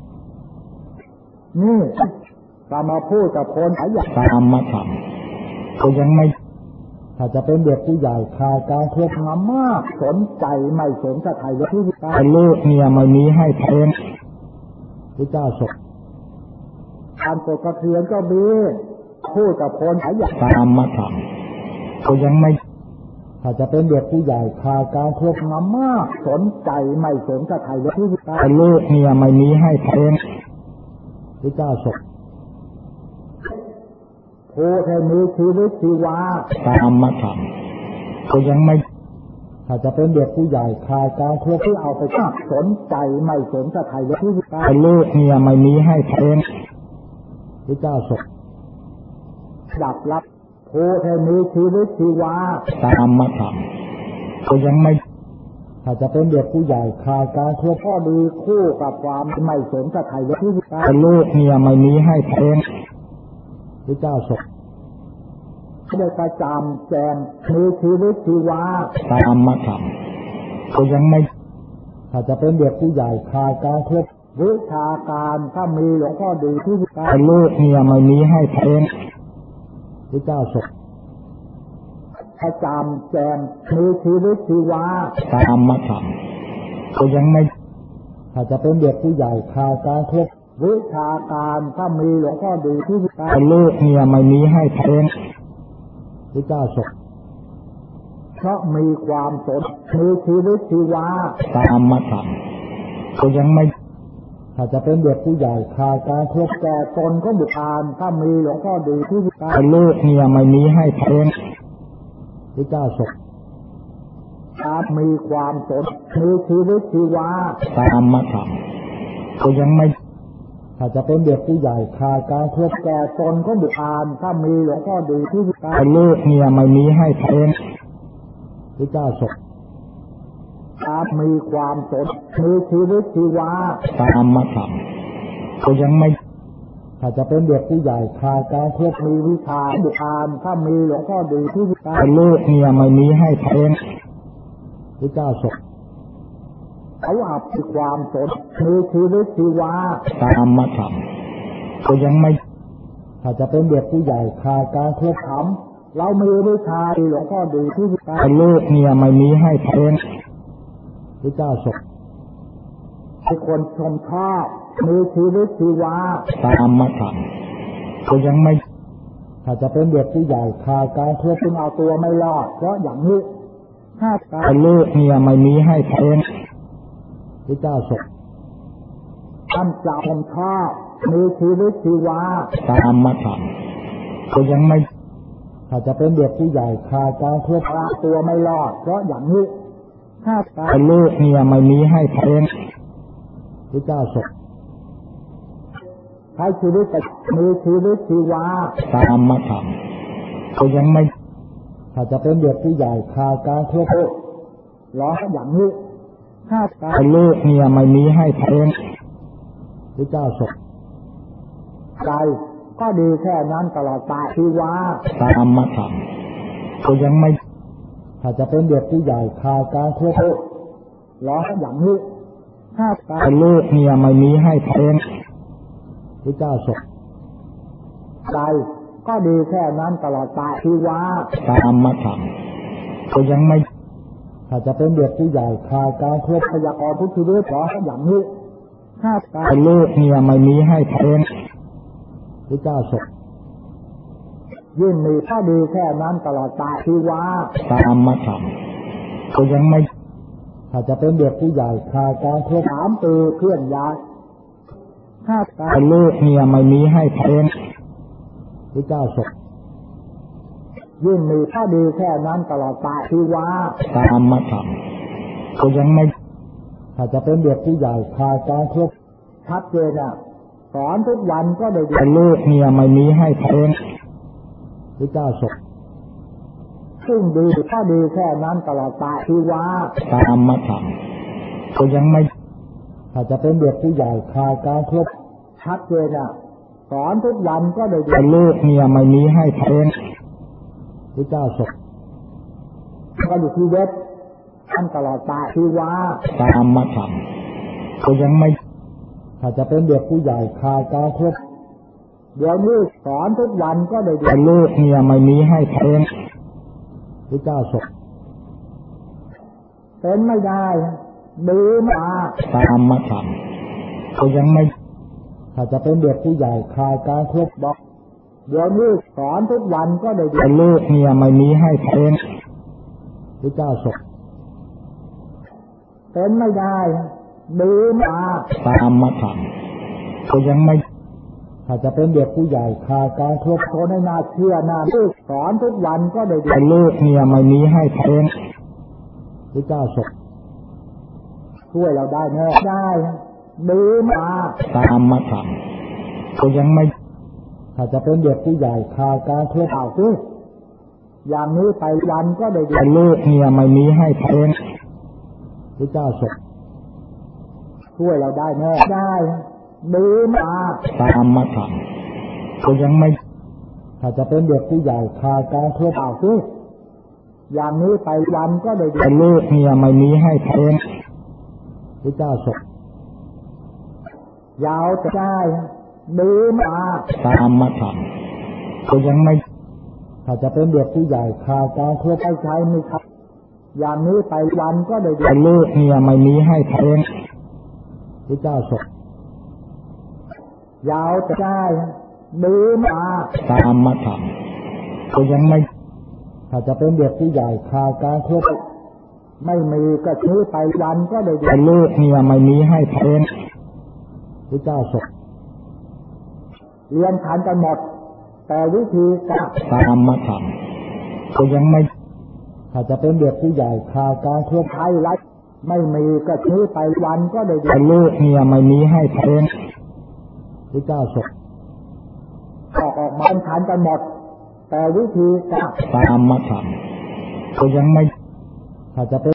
นี่ก็มาพูดกับคนอยากตามมาทำก็ยังไม่ถ้าจะเป็นเด็กผู้ใหญ่ข่าวการทั่วมากสนใจไม่สนใจใครเลยที่ตายลูกเนี่ยไม่มีให้เพลงพระเจ้าสกการปกเทือนก็มีพูดกับคนอยากตามมาทำก็ยังไม่ถ้าจะเป็นเด็กผู้ใหญ่ข่าวการทั่วมากสนใจไม่สนใจใครเลยที่ตายลูกเนี่ยไม่มีให้เพลงพระเจ้าสกผู้ที่มีชีวิตชีวาตามมาทำก็ยังไม่ถ้าจะเป็นเด็กผู้ใหญ่ข่าวการทั่วที่เอาไปมากสนใจไม่สนใจใครเลยที่ตายลูกเนี่ยไม่มีให้เพลงพระเจ้าสกดับรับผู้ที่มีชีวิตชีวาตามมาทำก็ยังไม่ถ้าจะเป็นเด็กผู้ใหญ่ข่าวการทั่วพ่อดีคู่กับความไม่สนใจใครเลยที่ตายลูกเนี่ยไม่มีให้เพลงพระเจ้าสกได้กระจำแจงมีชีวิตชีวาตามมาทำก็ยังไม่ถ้าจะเป็นเด็กผู้ใหญ่ข่าวการทั่ววิชาการถ้ามีหลวงพ่อดีที่ตายลูกเนี่ยไม่มีให้เพลงพระเจ้าสกกระจำแจงมีชีวิตชีวาตามมาทำก็ยังไม่ถ้าจะเป็นเด็กผู้ใหญ่ข่าวการทั่ววิชาการถ้ามีหลวงพ่อดีที่ตายลูกเนี่ยไม่มีให้เพลงพพระเจ้าทรงเพราะมีความสนมีชีวิตชีวาตามมาทำก็ยังไม่ถ้าจะเป็นเด็กผู้ใหญ่ขาดการครบแก่ตนก็บุคคลถ้ามีหลวงพ่อดีที่การลูกเนี่ยไม่มีให้เพลงพระเจ้าทรงถ้ามีความสนมีชีวิตชีวาตามมาทำก็ยังไม่ถ้าจะเป็นเด็กผู้ใหญ่ขาดการครบแก่ตนก็บุคคลถ้ามีหลวงพ่อดีที่การลูกเนี่ยไม่มีให้เพลงพระเจ้าทรงถ้ามีความสนมีชีวิตชีวาตามมาทำก็ยังไม่ถ้าจะเป็นเด็กผู้ใหญ่ขาดการครบมีวิชาบุคคลถ้ามีหลวงพ่อดีที่การลูกเนี่ยไม่มีให้เพลงพระเจ้าทรงเขาอับมีความสนมีชีวิตชีวาตามมาทำก็ยังไม่ถ้าจะเป็นเด็กผู้ใหญ่ขาดการครบธรรมเรามีวิชาหลวงพ่อดีที่การลูกเนี่ยไม่มีให้เพลงพระเจ้าทรงให้คนชมชอบมีชีวิตชีวาตามมาทำก็ยังไม่ถ้าจะเป็นเด็กผู้ใหญ่ขาดการครบจึงเอาตัวไม่รอดเพราะอย่างนี้ถ้าการลูกเนี่ยไม่มีให้เพลงพระเจ้าทรงท่านจะชมชอบมีชีวิตชีวาตามมาทำก็ยังไม่ถ้าจะเป็นเด็กผู้ใหญ่ขาดการครบตัวไม่รอดเพราะอย่างนี้ถ้าการลูกเนี่ยไม่มีให้เพลงพระเจ้าทรงใช้ชีวิตแต่มีชีวิตชีวาตามมาทำก็ยังไม่ถ้าจะเป็นเด็กผู้ใหญ่ขาดการครบร้องอย่างนี้ถ้าการลูกเนี่ยไม่มีให้เพลงพระเจ้าทรงใจก็ดีแค่นั้นตลอดไปชีวาตามมาทำก็ยังไม่ถ้าจะเป็นเด็กผู้ใหญ่ขาดการครบร้องอย่างนี้ถ้าการลูกเนี่ยไม่มีให้เพลงพระเจ้าทรงใจก็ดีแค่นั้นตลอดไปชีวาตามมาทำก็ยังไม่ถ้าจะเป็นเด็กผู้ใหญ่ขาดการครบพยากรณ์ทุกชีวิตร้องอย่างนี้ถ้าการลูกเนี่ยไม่มีให้เพลงพระเจ้าทรงยิ่งมีข้อดีแค่นั้นตลอดไปชีวาตามมาทำก็ยังไม่ถ้าจะเป็นเด็กผู้ใหญ่ขาดการครบสามปีเคลื่อนย้ายถ้าการลูกเนี่ยไม่มีให้เพลงพระเจ้าทรงยิ่งมีข้อดีแค่นั้นตลอดไปชีวาตามมาทำก็ยังไม่ถ้าจะเป็นเด็กผู้ใหญ่ขาดการครบชัดเจนอ่ะสอนทุกวันก็ได้แต่ลูกเนี่ยไม่มีให้เพลงพระเจ้าทรงซึ่งดีข้อดีแค่นั้นตลอดไปชีวาตามมาทำก็ยังไม่ถ้าจะเป็นเด็กผู้ใหญ่ขาดการครบชัดเจนอ่ะสอนทุกวันก็ได้แต่ลูกเนี่ยไม่มีให้เพลงพระเจ้าทรงก็อยู่ที่เวทท่านตลอดไปชีวาตามมาทำก็ยังไม่ถ้าจะเป็นเด็กผู้ใหญ่ขาดการครบเดี๋ยวนี้สอนทุกวันก็ได้แต่ลูกเนี่ยไม่มีให้เพลงพระเจ้าทรงเป็นไม่ได้ดีมาตามมาทำก็ยังไม่ถ้าจะเป็นเด็กผู้ใหญ่ขาดการครบบอกเดี๋ยวนี้สอนทุกวันก็ได้แต่ลูกเนี่ยไม่มีให้เพลงพระเจ้าทรงเป็นไม่ได้ดีมาตามมาทำก็ยังไม่ถ้าจะเป็นเด็กผู้ใหญ่ขาดการครบคนให้น่าเชื่อน่าลูกสอนทุกวันก็ได้แต่ลูกเนี่ยไม่มีให้เพลงพระเจ้าทรงช่วยเราได้แน่ได้ดีมาตามมาทำก็ยังไม่ถ้าจะเป็นเด็กผู้ใหญ่ขาดการครบเอาซิอย่างนี้ไปวันก็ได้แต่ลูกเนี่ยไม่มีให้เพลงพระเจ้าทรงช่วยเราได้แน่ได้ดีมาตามมาทำก็ยังไม่ถ้าจะเป็นเด็กผู้ใหญ่ขาดการครบเอาซิอย่างนี้ไปวันก็ได้แต่ลูกเนี่ยไม่มีให้เพลงพระเจ้าทรงยาวจะได้ดีมาตามมาทำก็ยังไม่ถ้าจะเป็นเด็กผู้ใหญ่ขาดการครบไปใช้ไม่ครับอย่างนี้ไปวันก็ได้แต่ลูกเนี่ยไม่มีให้เพลงพระเจ้าทรงยาวจะได้ดีมาตามมาทำก็ยังไม่ถถ้าจะเป็นเด็กผู้ใหญ่ข่าวการครบไม่มีก็ซื้อไปวันก็ได้แต่ลูกเนี่ยไม่มีให้เพลงพระเจ้าสกเรียนขันกันหมดแต่วิธีการตามมาทำก็ยังไม่ถ้าจะเป็นเด็กผู้ใหญ่ข่าวการครบไทยรัฐไม่มีก็ซื้อไปวันก็ได้แต่ลูกเนี่ยไม่มีให้เพลงพระเจ้าสกออกออกมาขันกันหมดแต่วิธีการตามมาทำก็ยังไม่ถ้าจะเป็น